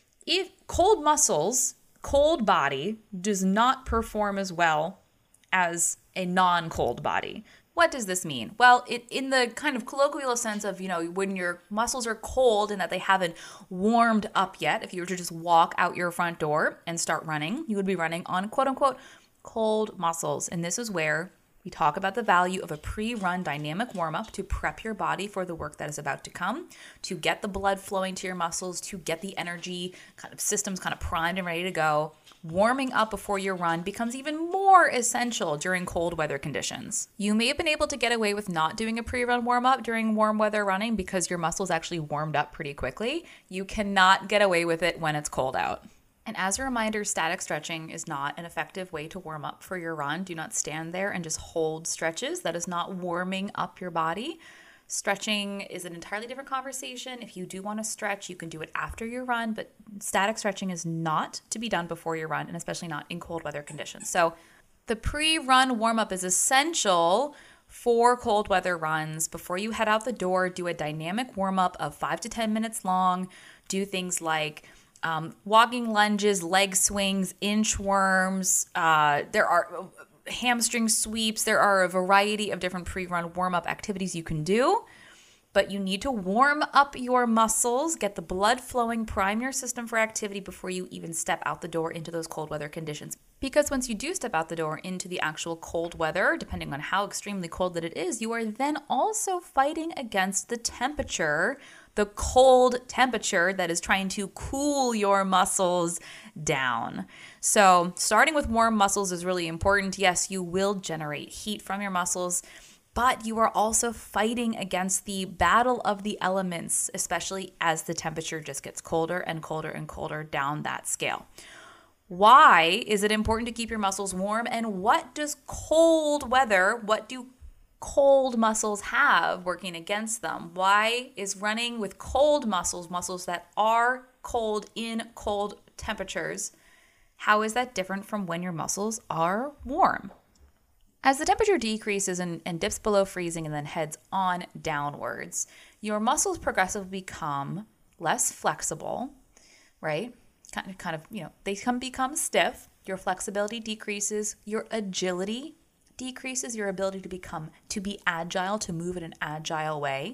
if cold muscles, cold body does not perform as well as a non-cold body. What does this mean? Well, it, in the kind of colloquial sense of, you know, when your muscles are cold and that they haven't warmed up yet, if you were to just walk out your front door and start running, you would be running on quote unquote cold muscles. And this is where we talk about the value of a pre-run dynamic warm-up to prep your body for the work that is about to come, to get the blood flowing to your muscles, to get the energy kind of systems kind of primed and ready to go. Warming up before your run becomes even more essential during cold weather conditions. You may have been able to get away with not doing a pre-run warm-up during warm weather running because your muscles actually warmed up pretty quickly. You cannot get away with it when it's cold out. And as a reminder, static stretching is not an effective way to warm up for your run. Do not stand there and just hold stretches. That is not warming up your body. Stretching is an entirely different conversation. If you do want to stretch, you can do it after your run, but static stretching is not to be done before your run, and especially not in cold weather conditions. So the pre-run warm-up is essential for cold weather runs. Before you head out the door, do a dynamic warm-up of five to ten minutes long. Do things like Um, walking lunges, leg swings, inchworms. Uh, there are hamstring sweeps. There are a variety of different pre-run warm-up activities you can do, but you need to warm up your muscles, get the blood flowing, prime your system for activity before you even step out the door into those cold weather conditions. Because once you do step out the door into the actual cold weather, depending on how extremely cold that it is, you are then also fighting against the temperature, the cold temperature that is trying to cool your muscles down. So starting with warm muscles is really important. Yes, you will generate heat from your muscles, but you are also fighting against the battle of the elements, especially as the temperature just gets colder and colder and colder down that scale. Why is it important to keep your muscles warm? And what does cold weather, what do cold muscles have working against them? Why is running with cold muscles, muscles that are cold in cold temperatures, how is that different from when your muscles are warm? As the temperature decreases and, and dips below freezing and then heads on downwards, your muscles progressively become less flexible, right? Kind of, kind of, you know, they come become stiff. Your flexibility decreases. Your agility decreases. Your ability to become, to be agile, to move in an agile way.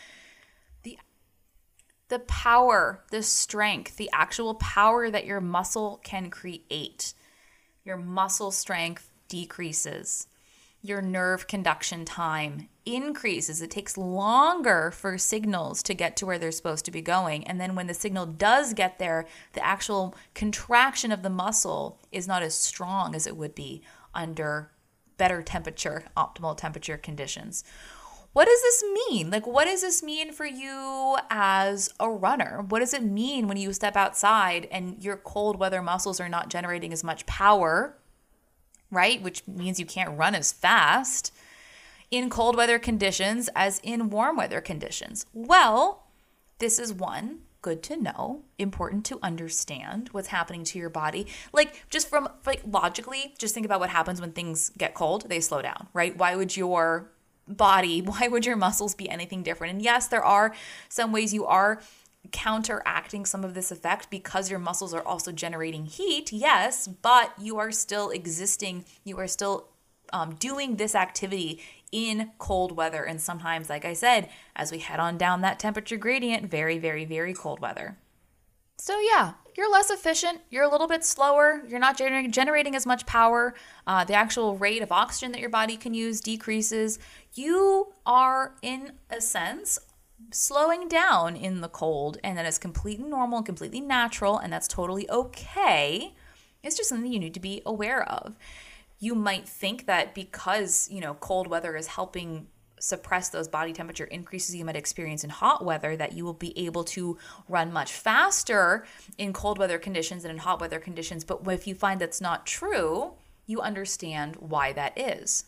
The, the power, the strength, the actual power that your muscle can create, your muscle strength decreases. Your nerve conduction time increases. It takes longer for signals to get to where they're supposed to be going. And then when the signal does get there, the actual contraction of the muscle is not as strong as it would be under better temperature, optimal temperature conditions. What does this mean? Like, what does this mean for you as a runner? What does it mean when you step outside and your cold weather muscles are not generating as much power, right? Which means you can't run as fast in cold weather conditions as in warm weather conditions. Well, this is one, good to know, important to understand what's happening to your body. Like, just from, like, logically, just think about what happens when things get cold. They slow down, right? Why would your body, why would your muscles be anything different? And yes, there are some ways you are counteracting some of this effect because your muscles are also generating heat, yes, but you are still existing, you are still um, doing this activity in cold weather. And sometimes, like I said, as we head on down that temperature gradient, very, very, very cold weather. So yeah, you're less efficient, you're a little bit slower, you're not gener- generating as much power, uh, the actual rate of oxygen that your body can use decreases. You are, in a sense, slowing down in the cold, and that is completely normal and completely natural, and that's totally okay. It's just something you need to be aware of. You might think that because, you know, cold weather is helping suppress those body temperature increases you might experience in hot weather, that you will be able to run much faster in cold weather conditions than in hot weather conditions. But if you find that's not true, you understand why that is.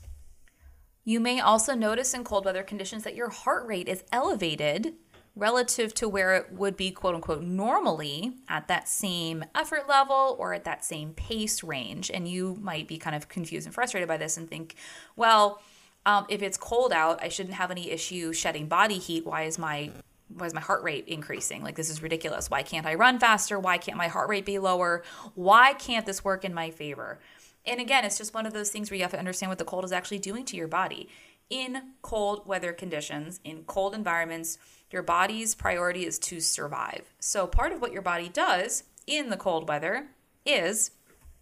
You may also notice in cold weather conditions that your heart rate is elevated relative to where it would be, quote unquote, normally at that same effort level or at that same pace range. And you might be kind of confused and frustrated by this and think, well, um, if it's cold out, I shouldn't have any issue shedding body heat. Why is my why is my heart rate increasing? Like, this is ridiculous. Why can't I run faster? Why can't my heart rate be lower? Why can't this work in my favor? And again, it's just one of those things where you have to understand what the cold is actually doing to your body. In cold weather conditions, in cold environments, your body's priority is to survive. So part of what your body does in the cold weather is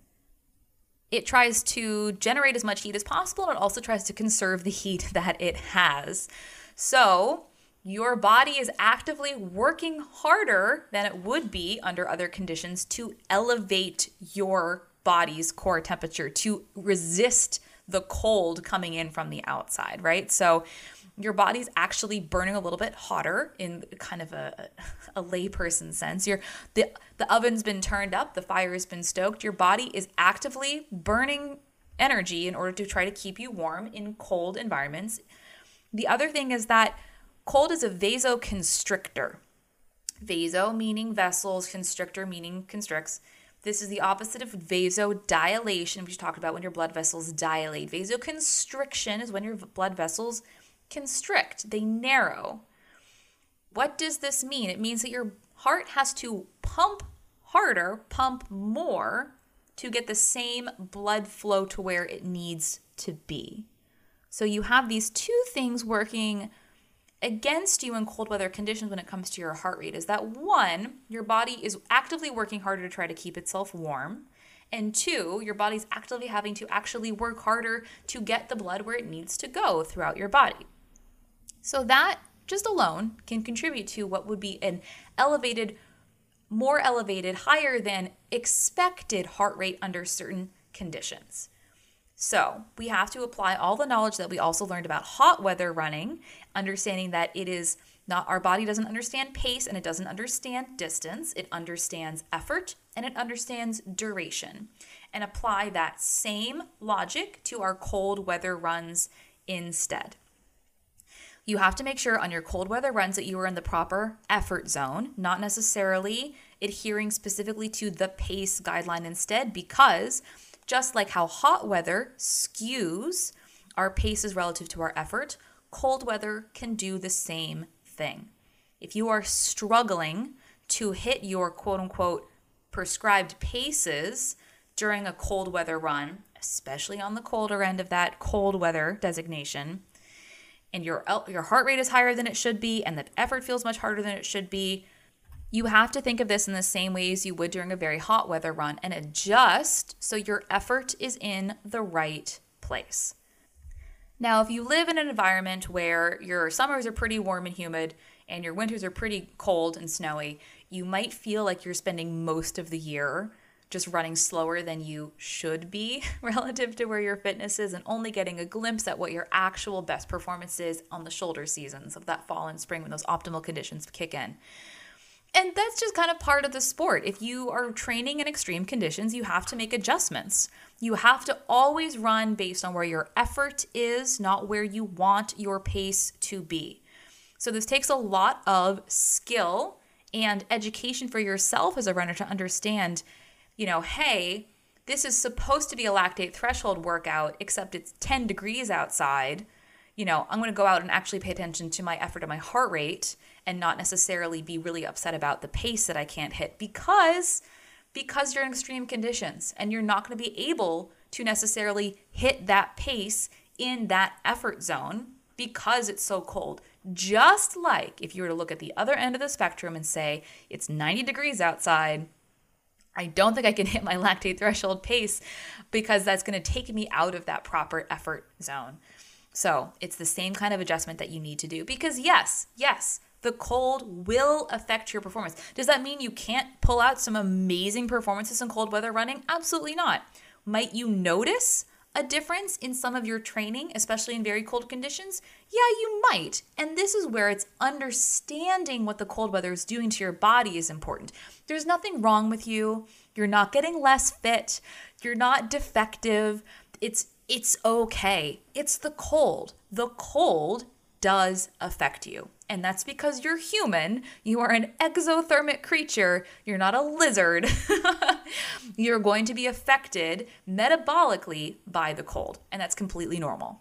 it tries to generate as much heat as possible, and it also tries to conserve the heat that it has. So your body is actively working harder than it would be under other conditions to elevate your body's core temperature, to resist the cold coming in from the outside, right? So your body's actually burning a little bit hotter in kind of a, a layperson sense. Your the, the oven's been turned up, the fire has been stoked. Your body is actively burning energy in order to try to keep you warm in cold environments. The other thing is that cold is a vasoconstrictor. Vaso meaning vessels, constrictor meaning constricts. This is the opposite of vasodilation, which we talked about when your blood vessels dilate. Vasoconstriction is when your blood vessels constrict, they narrow. What does this mean? It means that your heart has to pump harder, pump more to get the same blood flow to where it needs to be. So you have these two things working against you in cold weather conditions when it comes to your heart rate. Is that one, your body is actively working harder to try to keep itself warm, and two, your body's actively having to actually work harder to get the blood where it needs to go throughout your body. So that just alone can contribute to what would be an elevated, more elevated, higher than expected heart rate under certain conditions. So we have to apply all the knowledge that we also learned about hot weather running, understanding that it is not, our body doesn't understand pace and it doesn't understand distance. It understands effort and it understands duration. And apply that same logic to our cold weather runs instead. You have to make sure on your cold weather runs that you are in the proper effort zone, not necessarily adhering specifically to the pace guideline instead, because just like how hot weather skews our paces relative to our effort, cold weather can do the same thing. If you are struggling to hit your quote unquote prescribed paces during a cold weather run, especially on the colder end of that cold weather designation, and your your heart rate is higher than it should be, and the effort feels much harder than it should be, you have to think of this in the same way as you would during a very hot weather run and adjust so your effort is in the right place. Now, if you live in an environment where your summers are pretty warm and humid and your winters are pretty cold and snowy, you might feel like you're spending most of the year just running slower than you should be relative to where your fitness is and only getting a glimpse at what your actual best performance is on the shoulder seasons of that fall and spring when those optimal conditions kick in. And that's just kind of part of the sport. If you are training in extreme conditions, you have to make adjustments. You have to always run based on where your effort is, not where you want your pace to be. So this takes a lot of skill and education for yourself as a runner to understand, you know, hey, this is supposed to be a lactate threshold workout, except it's ten degrees outside. You know, I'm going to go out and actually pay attention to my effort and my heart rate and not necessarily be really upset about the pace that I can't hit because, because you're in extreme conditions and you're not going to be able to necessarily hit that pace in that effort zone because it's so cold. Just like if you were to look at the other end of the spectrum and say, it's ninety degrees outside, I don't think I can hit my lactate threshold pace because that's going to take me out of that proper effort zone. So it's the same kind of adjustment that you need to do because yes, yes, the cold will affect your performance. Does that mean you can't pull out some amazing performances in cold weather running? Absolutely not. Might you notice a difference in some of your training, especially in very cold conditions? Yeah, you might. And this is where it's understanding what the cold weather is doing to your body is important. There's nothing wrong with you. You're not getting less fit. You're not defective. It's it's okay. It's the cold. The cold does affect you. And that's because you're human. You are an exothermic creature. You're not a lizard. You're going to be affected metabolically by the cold. And that's completely normal.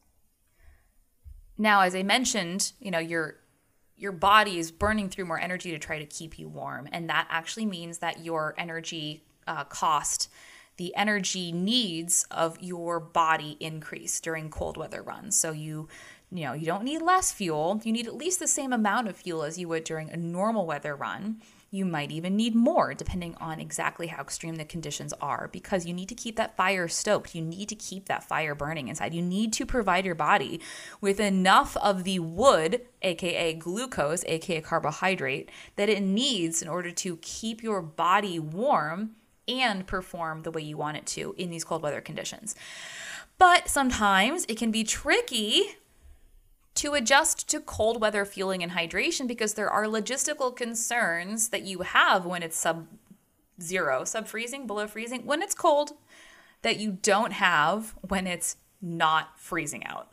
Now, as I mentioned, you know, your your body is burning through more energy to try to keep you warm. And that actually means that your energy uh, cost, the energy needs of your body increase during cold weather runs. So you You know, you don't need less fuel. You need at least the same amount of fuel as you would during a normal weather run. You might even need more depending on exactly how extreme the conditions are because you need to keep that fire stoked. You need to keep that fire burning inside. You need to provide your body with enough of the wood, aka glucose, aka carbohydrate, that it needs in order to keep your body warm and perform the way you want it to in these cold weather conditions. But sometimes it can be tricky to adjust to cold weather fueling and hydration because there are logistical concerns that you have when it's sub-zero, sub-freezing, below freezing, when it's cold that you don't have when it's not freezing out.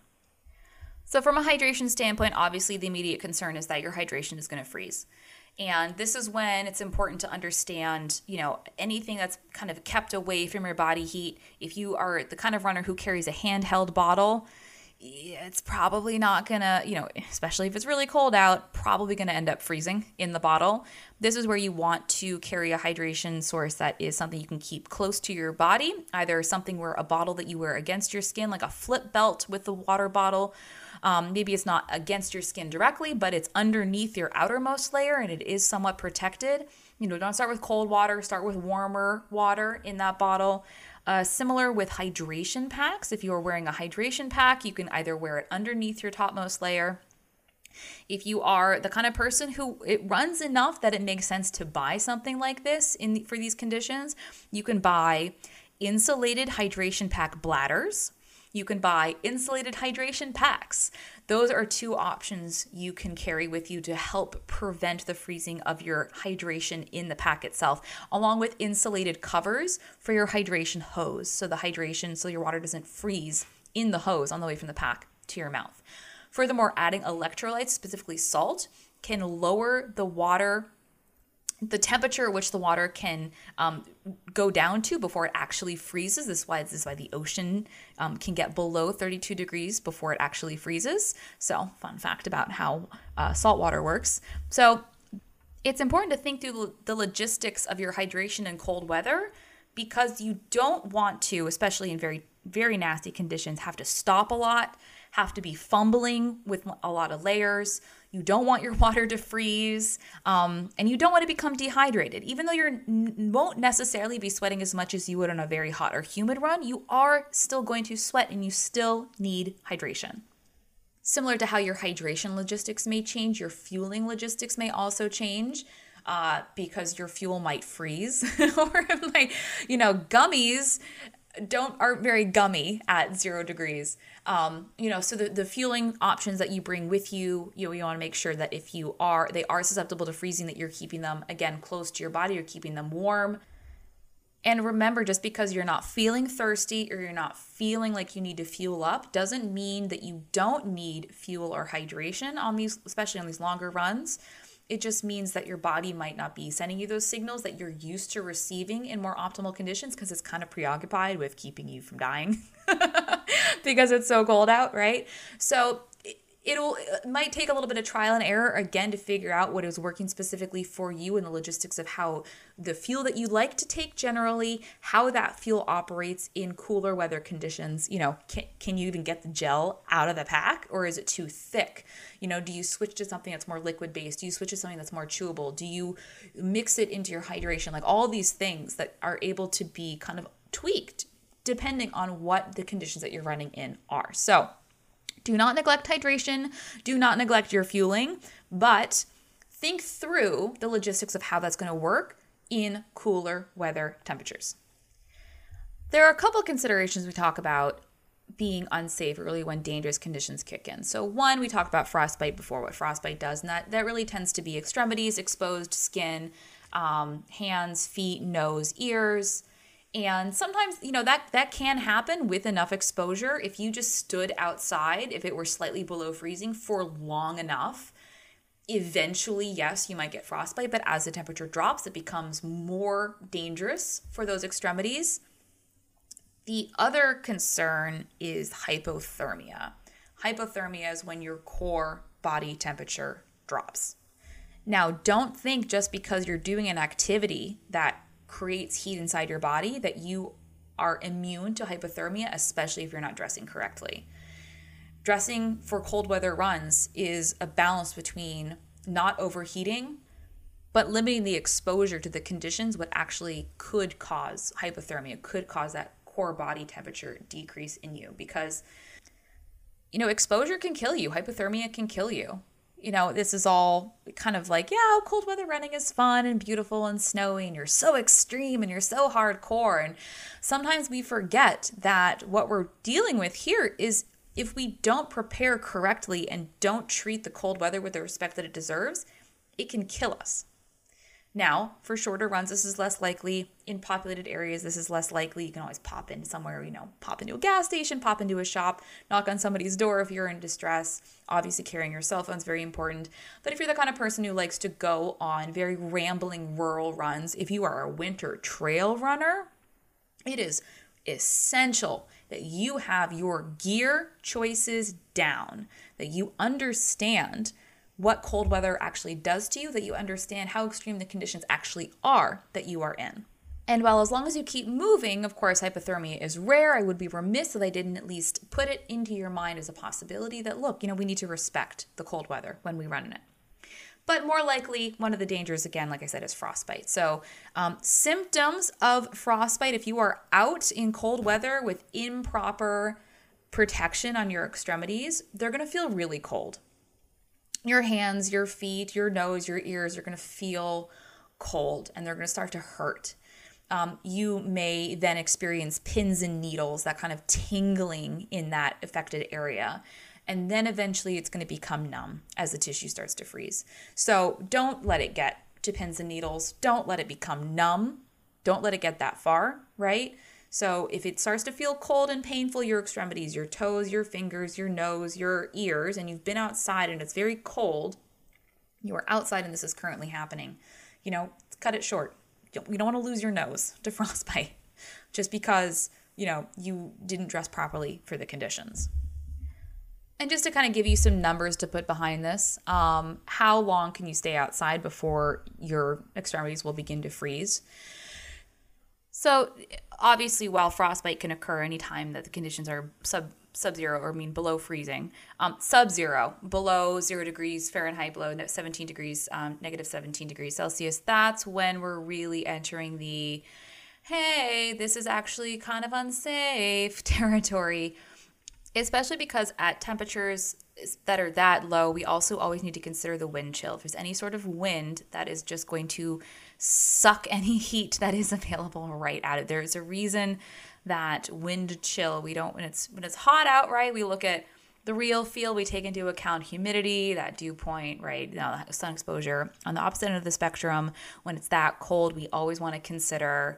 So from a hydration standpoint, obviously the immediate concern is that your hydration is going to freeze. And this is when it's important to understand, you know, anything that's kind of kept away from your body heat. If you are the kind of runner who carries a handheld bottle, it's probably not gonna, you know, especially if it's really cold out, probably gonna end up freezing in the bottle. This is where you want to carry a hydration source that is something you can keep close to your body, either something where a bottle that you wear against your skin, like a flip belt with the water bottle. Um, maybe it's not against your skin directly, but it's underneath your outermost layer and it is somewhat protected. You know, don't start with cold water, start with warmer water in that bottle. Uh, similar with hydration packs. If you're wearing a hydration pack, you can either wear it underneath your topmost layer. If you are the kind of person who it runs enough that it makes sense to buy something like this in the, for these conditions, you can buy insulated hydration pack bladders. You can buy insulated hydration packs. Those are two options you can carry with you to help prevent the freezing of your hydration in the pack itself, along with insulated covers for your hydration hose. So the hydration, so your water doesn't freeze in the hose on the way from the pack to your mouth. Furthermore, adding electrolytes, specifically salt, can lower the water, the temperature at which the water can um, go down to before it actually freezes. This is why, this is why the ocean um, can get below thirty-two degrees before it actually freezes. So, fun fact about how uh, salt water works. So, it's important to think through the logistics of your hydration in cold weather, because you don't want to, especially in very, very nasty conditions, have to stop a lot, have to be fumbling with a lot of layers. You don't want your water to freeze, um, and you don't want to become dehydrated. Even though you won't necessarily be sweating as much as you would on a very hot or humid run, you are still going to sweat and you still need hydration. Similar to how your hydration logistics may change, your fueling logistics may also change. Uh, because your fuel might freeze, or it might, you know, gummies don't aren't very gummy at zero degrees. Um, you know, so the, the fueling options that you bring with you, you know, you want to make sure that if you are, they are susceptible to freezing, that you're keeping them, again, close to your body, you're keeping them warm. And remember, just because you're not feeling thirsty or you're not feeling like you need to fuel up doesn't mean that you don't need fuel or hydration on these, especially on these longer runs. It just means that your body might not be sending you those signals that you're used to receiving in more optimal conditions, because it's kind of preoccupied with keeping you from dying because it's so cold out, right? So it'll it might take a little bit of trial and error, again, to figure out what is working specifically for you and the logistics of how the fuel that you like to take generally, how that fuel operates in cooler weather conditions. You know, can, can you even get the gel out of the pack, or is it too thick? You know, do you switch to something that's more liquid based? Do you switch to something that's more chewable? Do you mix it into your hydration? Like all these things that are able to be kind of tweaked depending on what the conditions that you're running in are. So do not neglect hydration. Do not neglect your fueling, but think through the logistics of how that's going to work in cooler weather temperatures. There are a couple of considerations we talk about being unsafe really when dangerous conditions kick in. So one, we talked about frostbite before, what frostbite does, and that, that really tends to be extremities, exposed skin, um, hands, feet, nose, ears. And sometimes, you know, that, that can happen with enough exposure. If you just stood outside, if it were slightly below freezing for long enough, eventually, yes, you might get frostbite, but as the temperature drops, it becomes more dangerous for those extremities. The other concern is hypothermia. Hypothermia is when your core body temperature drops. Now, don't think just because you're doing an activity that creates heat inside your body that you are immune to hypothermia, especially if you're not dressing correctly. Dressing for cold weather runs is a balance between not overheating, but limiting the exposure to the conditions what actually could cause hypothermia, could cause that core body temperature decrease in you, because, you know, exposure can kill you. Hypothermia can kill you. You know, this is all kind of like, yeah, cold weather running is fun and beautiful and snowy, and you're so extreme and you're so hardcore. And sometimes we forget that what we're dealing with here is, if we don't prepare correctly and don't treat the cold weather with the respect that it deserves, it can kill us. Now, for shorter runs, this is less likely. In populated areas, this is less likely. You can always pop in somewhere, you know, pop into a gas station, pop into a shop, knock on somebody's door if you're in distress. Obviously, carrying your cell phone is very important. But if you're the kind of person who likes to go on very rambling rural runs, if you are a winter trail runner, it is essential that you have your gear choices down, that you understand what cold weather actually does to you, that you understand how extreme the conditions actually are that you are in. And while as long as you keep moving, of course, hypothermia is rare, I would be remiss if I didn't at least put it into your mind as a possibility that, look, you know, we need to respect the cold weather when we run in it. But more likely, one of the dangers, again, like I said, is frostbite. So um, symptoms of frostbite, if you are out in cold weather with improper protection on your extremities, they're going to feel really cold. Your hands, your feet, your nose, your ears are going to feel cold, and they're going to start to hurt. Um, you may then experience pins and needles, that kind of tingling in that affected area. And then eventually it's going to become numb as the tissue starts to freeze. So don't let it get to pins and needles. Don't let it become numb. Don't let it get that far, right? So if it starts to feel cold and painful, your extremities, your toes, your fingers, your nose, your ears, and you've been outside and it's very cold, you are outside and this is currently happening, you know, cut it short. You don't want to lose your nose to frostbite just because, you know, you didn't dress properly for the conditions. And just to kind of give you some numbers to put behind this, um, how long can you stay outside before your extremities will begin to freeze? So obviously, while frostbite can occur anytime that the conditions are sub sub-zero or I mean below freezing, um, sub-zero, below zero degrees Fahrenheit, below seventeen degrees, um, negative seventeen degrees Celsius, that's when we're really entering the, hey, this is actually kind of unsafe territory, especially because at temperatures that are that low, we also always need to consider the wind chill. If there's any sort of wind, that is just going to suck any heat that is available right out of it. There's a reason that wind chill, we don't, when it's when it's hot out, right, we look at the real feel, we take into account humidity, that dew point, right, you know, sun exposure. On the opposite end of the spectrum, when it's that cold, we always want to consider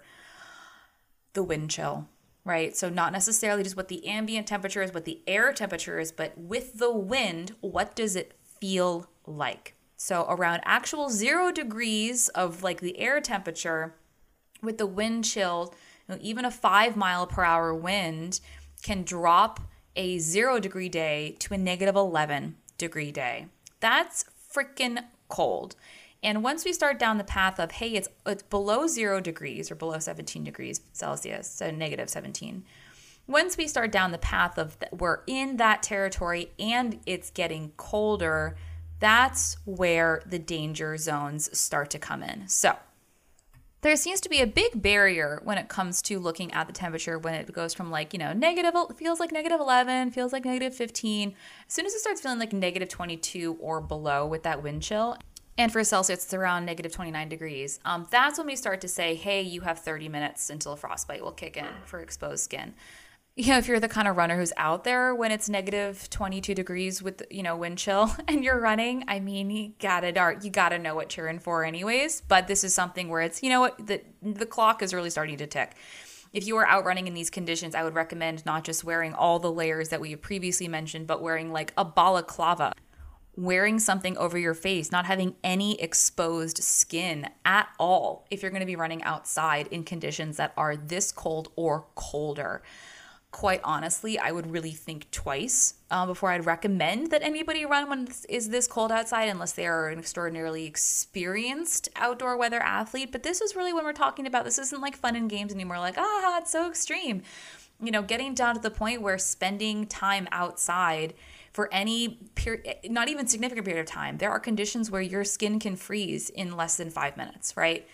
the wind chill, right? So not necessarily just what the ambient temperature is, what the air temperature is, but with the wind, what does it feel like? So around actual zero degrees of like the air temperature, with the wind chill, you know, even a five mile per hour wind can drop a zero degree day to a negative eleven degree day. That's freaking cold. And once we start down the path of, hey, it's it's below zero degrees or below seventeen degrees Celsius, so negative seventeen. Once we start down the path of th- we're in that territory and it's getting colder, that's where the danger zones start to come in. So there seems to be a big barrier when it comes to looking at the temperature when it goes from like, you know, negative, feels like negative eleven, feels like negative fifteen. As soon as it starts feeling like negative twenty-two or below with that wind chill, and for Celsius, it's around negative twenty-nine degrees. Um, that's when we start to say, hey, you have thirty minutes until frostbite will kick in for exposed skin. You know, if you're the kind of runner who's out there when it's negative twenty-two degrees with, you know, wind chill and you're running, I mean, you gotta dart, you gotta know what you're in for anyways. But this is something where it's, you know what, the, the clock is really starting to tick. If you are out running in these conditions, I would recommend not just wearing all the layers that we have previously mentioned, but wearing like a balaclava. Wearing something over your face, not having any exposed skin at all if you're going to be running outside in conditions that are this cold or colder. Quite honestly, I would really think twice uh, before I'd recommend that anybody run when it is this cold outside, unless they are an extraordinarily experienced outdoor weather athlete. But this is really when we're talking about, this isn't like fun and games anymore, like, ah, it's so extreme. You know, getting down to the point where spending time outside for any period, not even significant period of time, there are conditions where your skin can freeze in less than five minutes, right?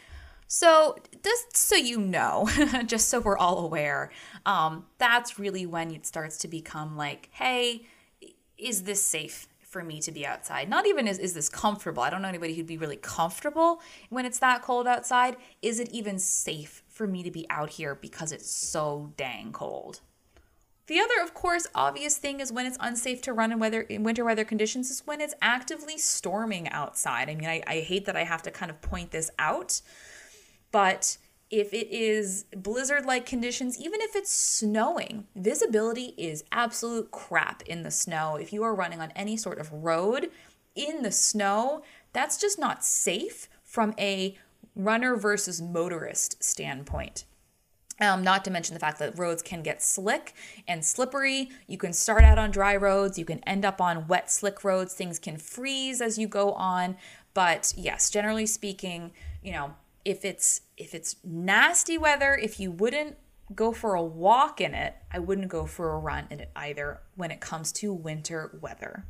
So just so you know, just so we're all aware, um, that's really when it starts to become like, hey, is this safe for me to be outside? Not even is, is this comfortable? I don't know anybody who'd be really comfortable when it's that cold outside. Is it even safe for me to be out here because it's so dang cold? The other, of course, obvious thing is when it's unsafe to run in weather in winter weather conditions is when it's actively storming outside. I mean, I, I hate that I have to kind of point this out, but if it is blizzard-like conditions, even if it's snowing, visibility is absolute crap in the snow. If you are running on any sort of road in the snow, that's just not safe from a runner versus motorist standpoint. Um, not to mention the fact that roads can get slick and slippery. You can start out on dry roads. You can end up on wet, slick roads. Things can freeze as you go on. But yes, generally speaking, you know, if it's if it's nasty weather, if you wouldn't go for a walk in it, I wouldn't go for a run in it either when it comes to winter weather.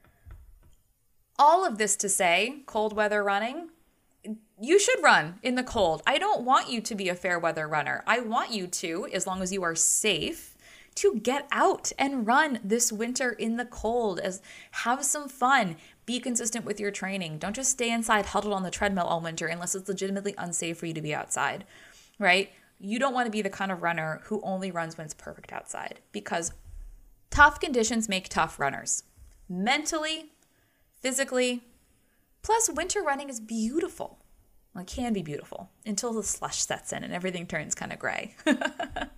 All of this to say, cold weather running, you should run in the cold. I don't want you to be a fair weather runner. I want you to, as long as you are safe, to get out and run this winter in the cold. As have some fun. Be consistent with your training. Don't just stay inside huddled on the treadmill all winter unless it's legitimately unsafe for you to be outside, right? You don't want to be the kind of runner who only runs when it's perfect outside, because tough conditions make tough runners. Mentally, physically, plus winter running is beautiful. Well, it can be beautiful until the slush sets in and everything turns kind of gray.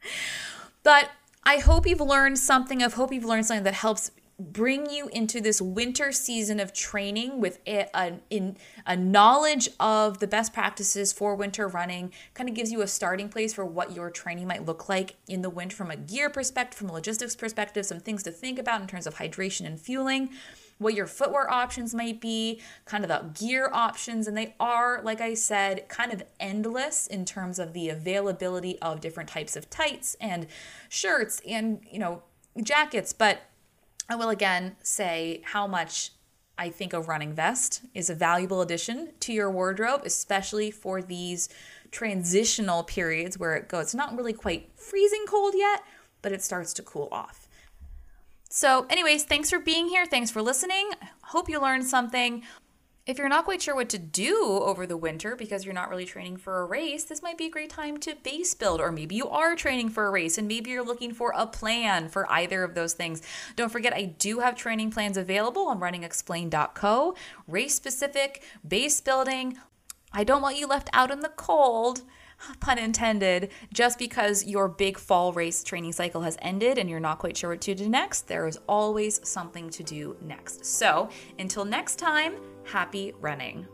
But I hope you've learned something. I hope you've learned something that helps bring you into this winter season of training with a, a, in, a knowledge of the best practices for winter running. Kind of gives you a starting place for what your training might look like in the winter from a gear perspective, from a logistics perspective, some things to think about in terms of hydration and fueling, what your footwear options might be, kind of the gear options. And they are, like I said, kind of endless in terms of the availability of different types of tights and shirts and, you know, jackets. But I will again say how much I think a running vest is a valuable addition to your wardrobe, especially for these transitional periods where it goes, it's not really quite freezing cold yet, but it starts to cool off. So anyways, thanks for being here. Thanks for listening. Hope you learned something. If you're not quite sure what to do over the winter because you're not really training for a race, this might be a great time to base build, or maybe you are training for a race and maybe you're looking for a plan for either of those things. Don't forget, I do have training plans available on running explained dot co, race specific, base building. I don't want you left out in the cold, pun intended, just because your big fall race training cycle has ended and you're not quite sure what to do next. There is always something to do next. So until next time, happy running.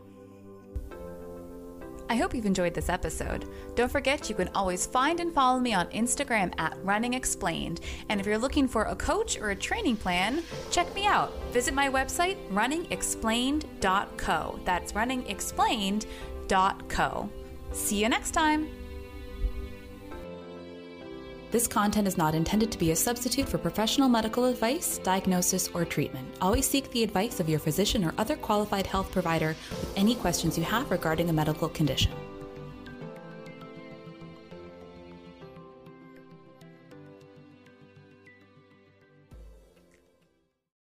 I hope you've enjoyed this episode. Don't forget, you can always find and follow me on Instagram at Running Explained. And if you're looking for a coach or a training plan, check me out. Visit my website, running explained dot co. That's running explained dot co. See you next time. This content is not intended to be a substitute for professional medical advice, diagnosis, or treatment. Always seek the advice of your physician or other qualified health provider with any questions you have regarding a medical condition.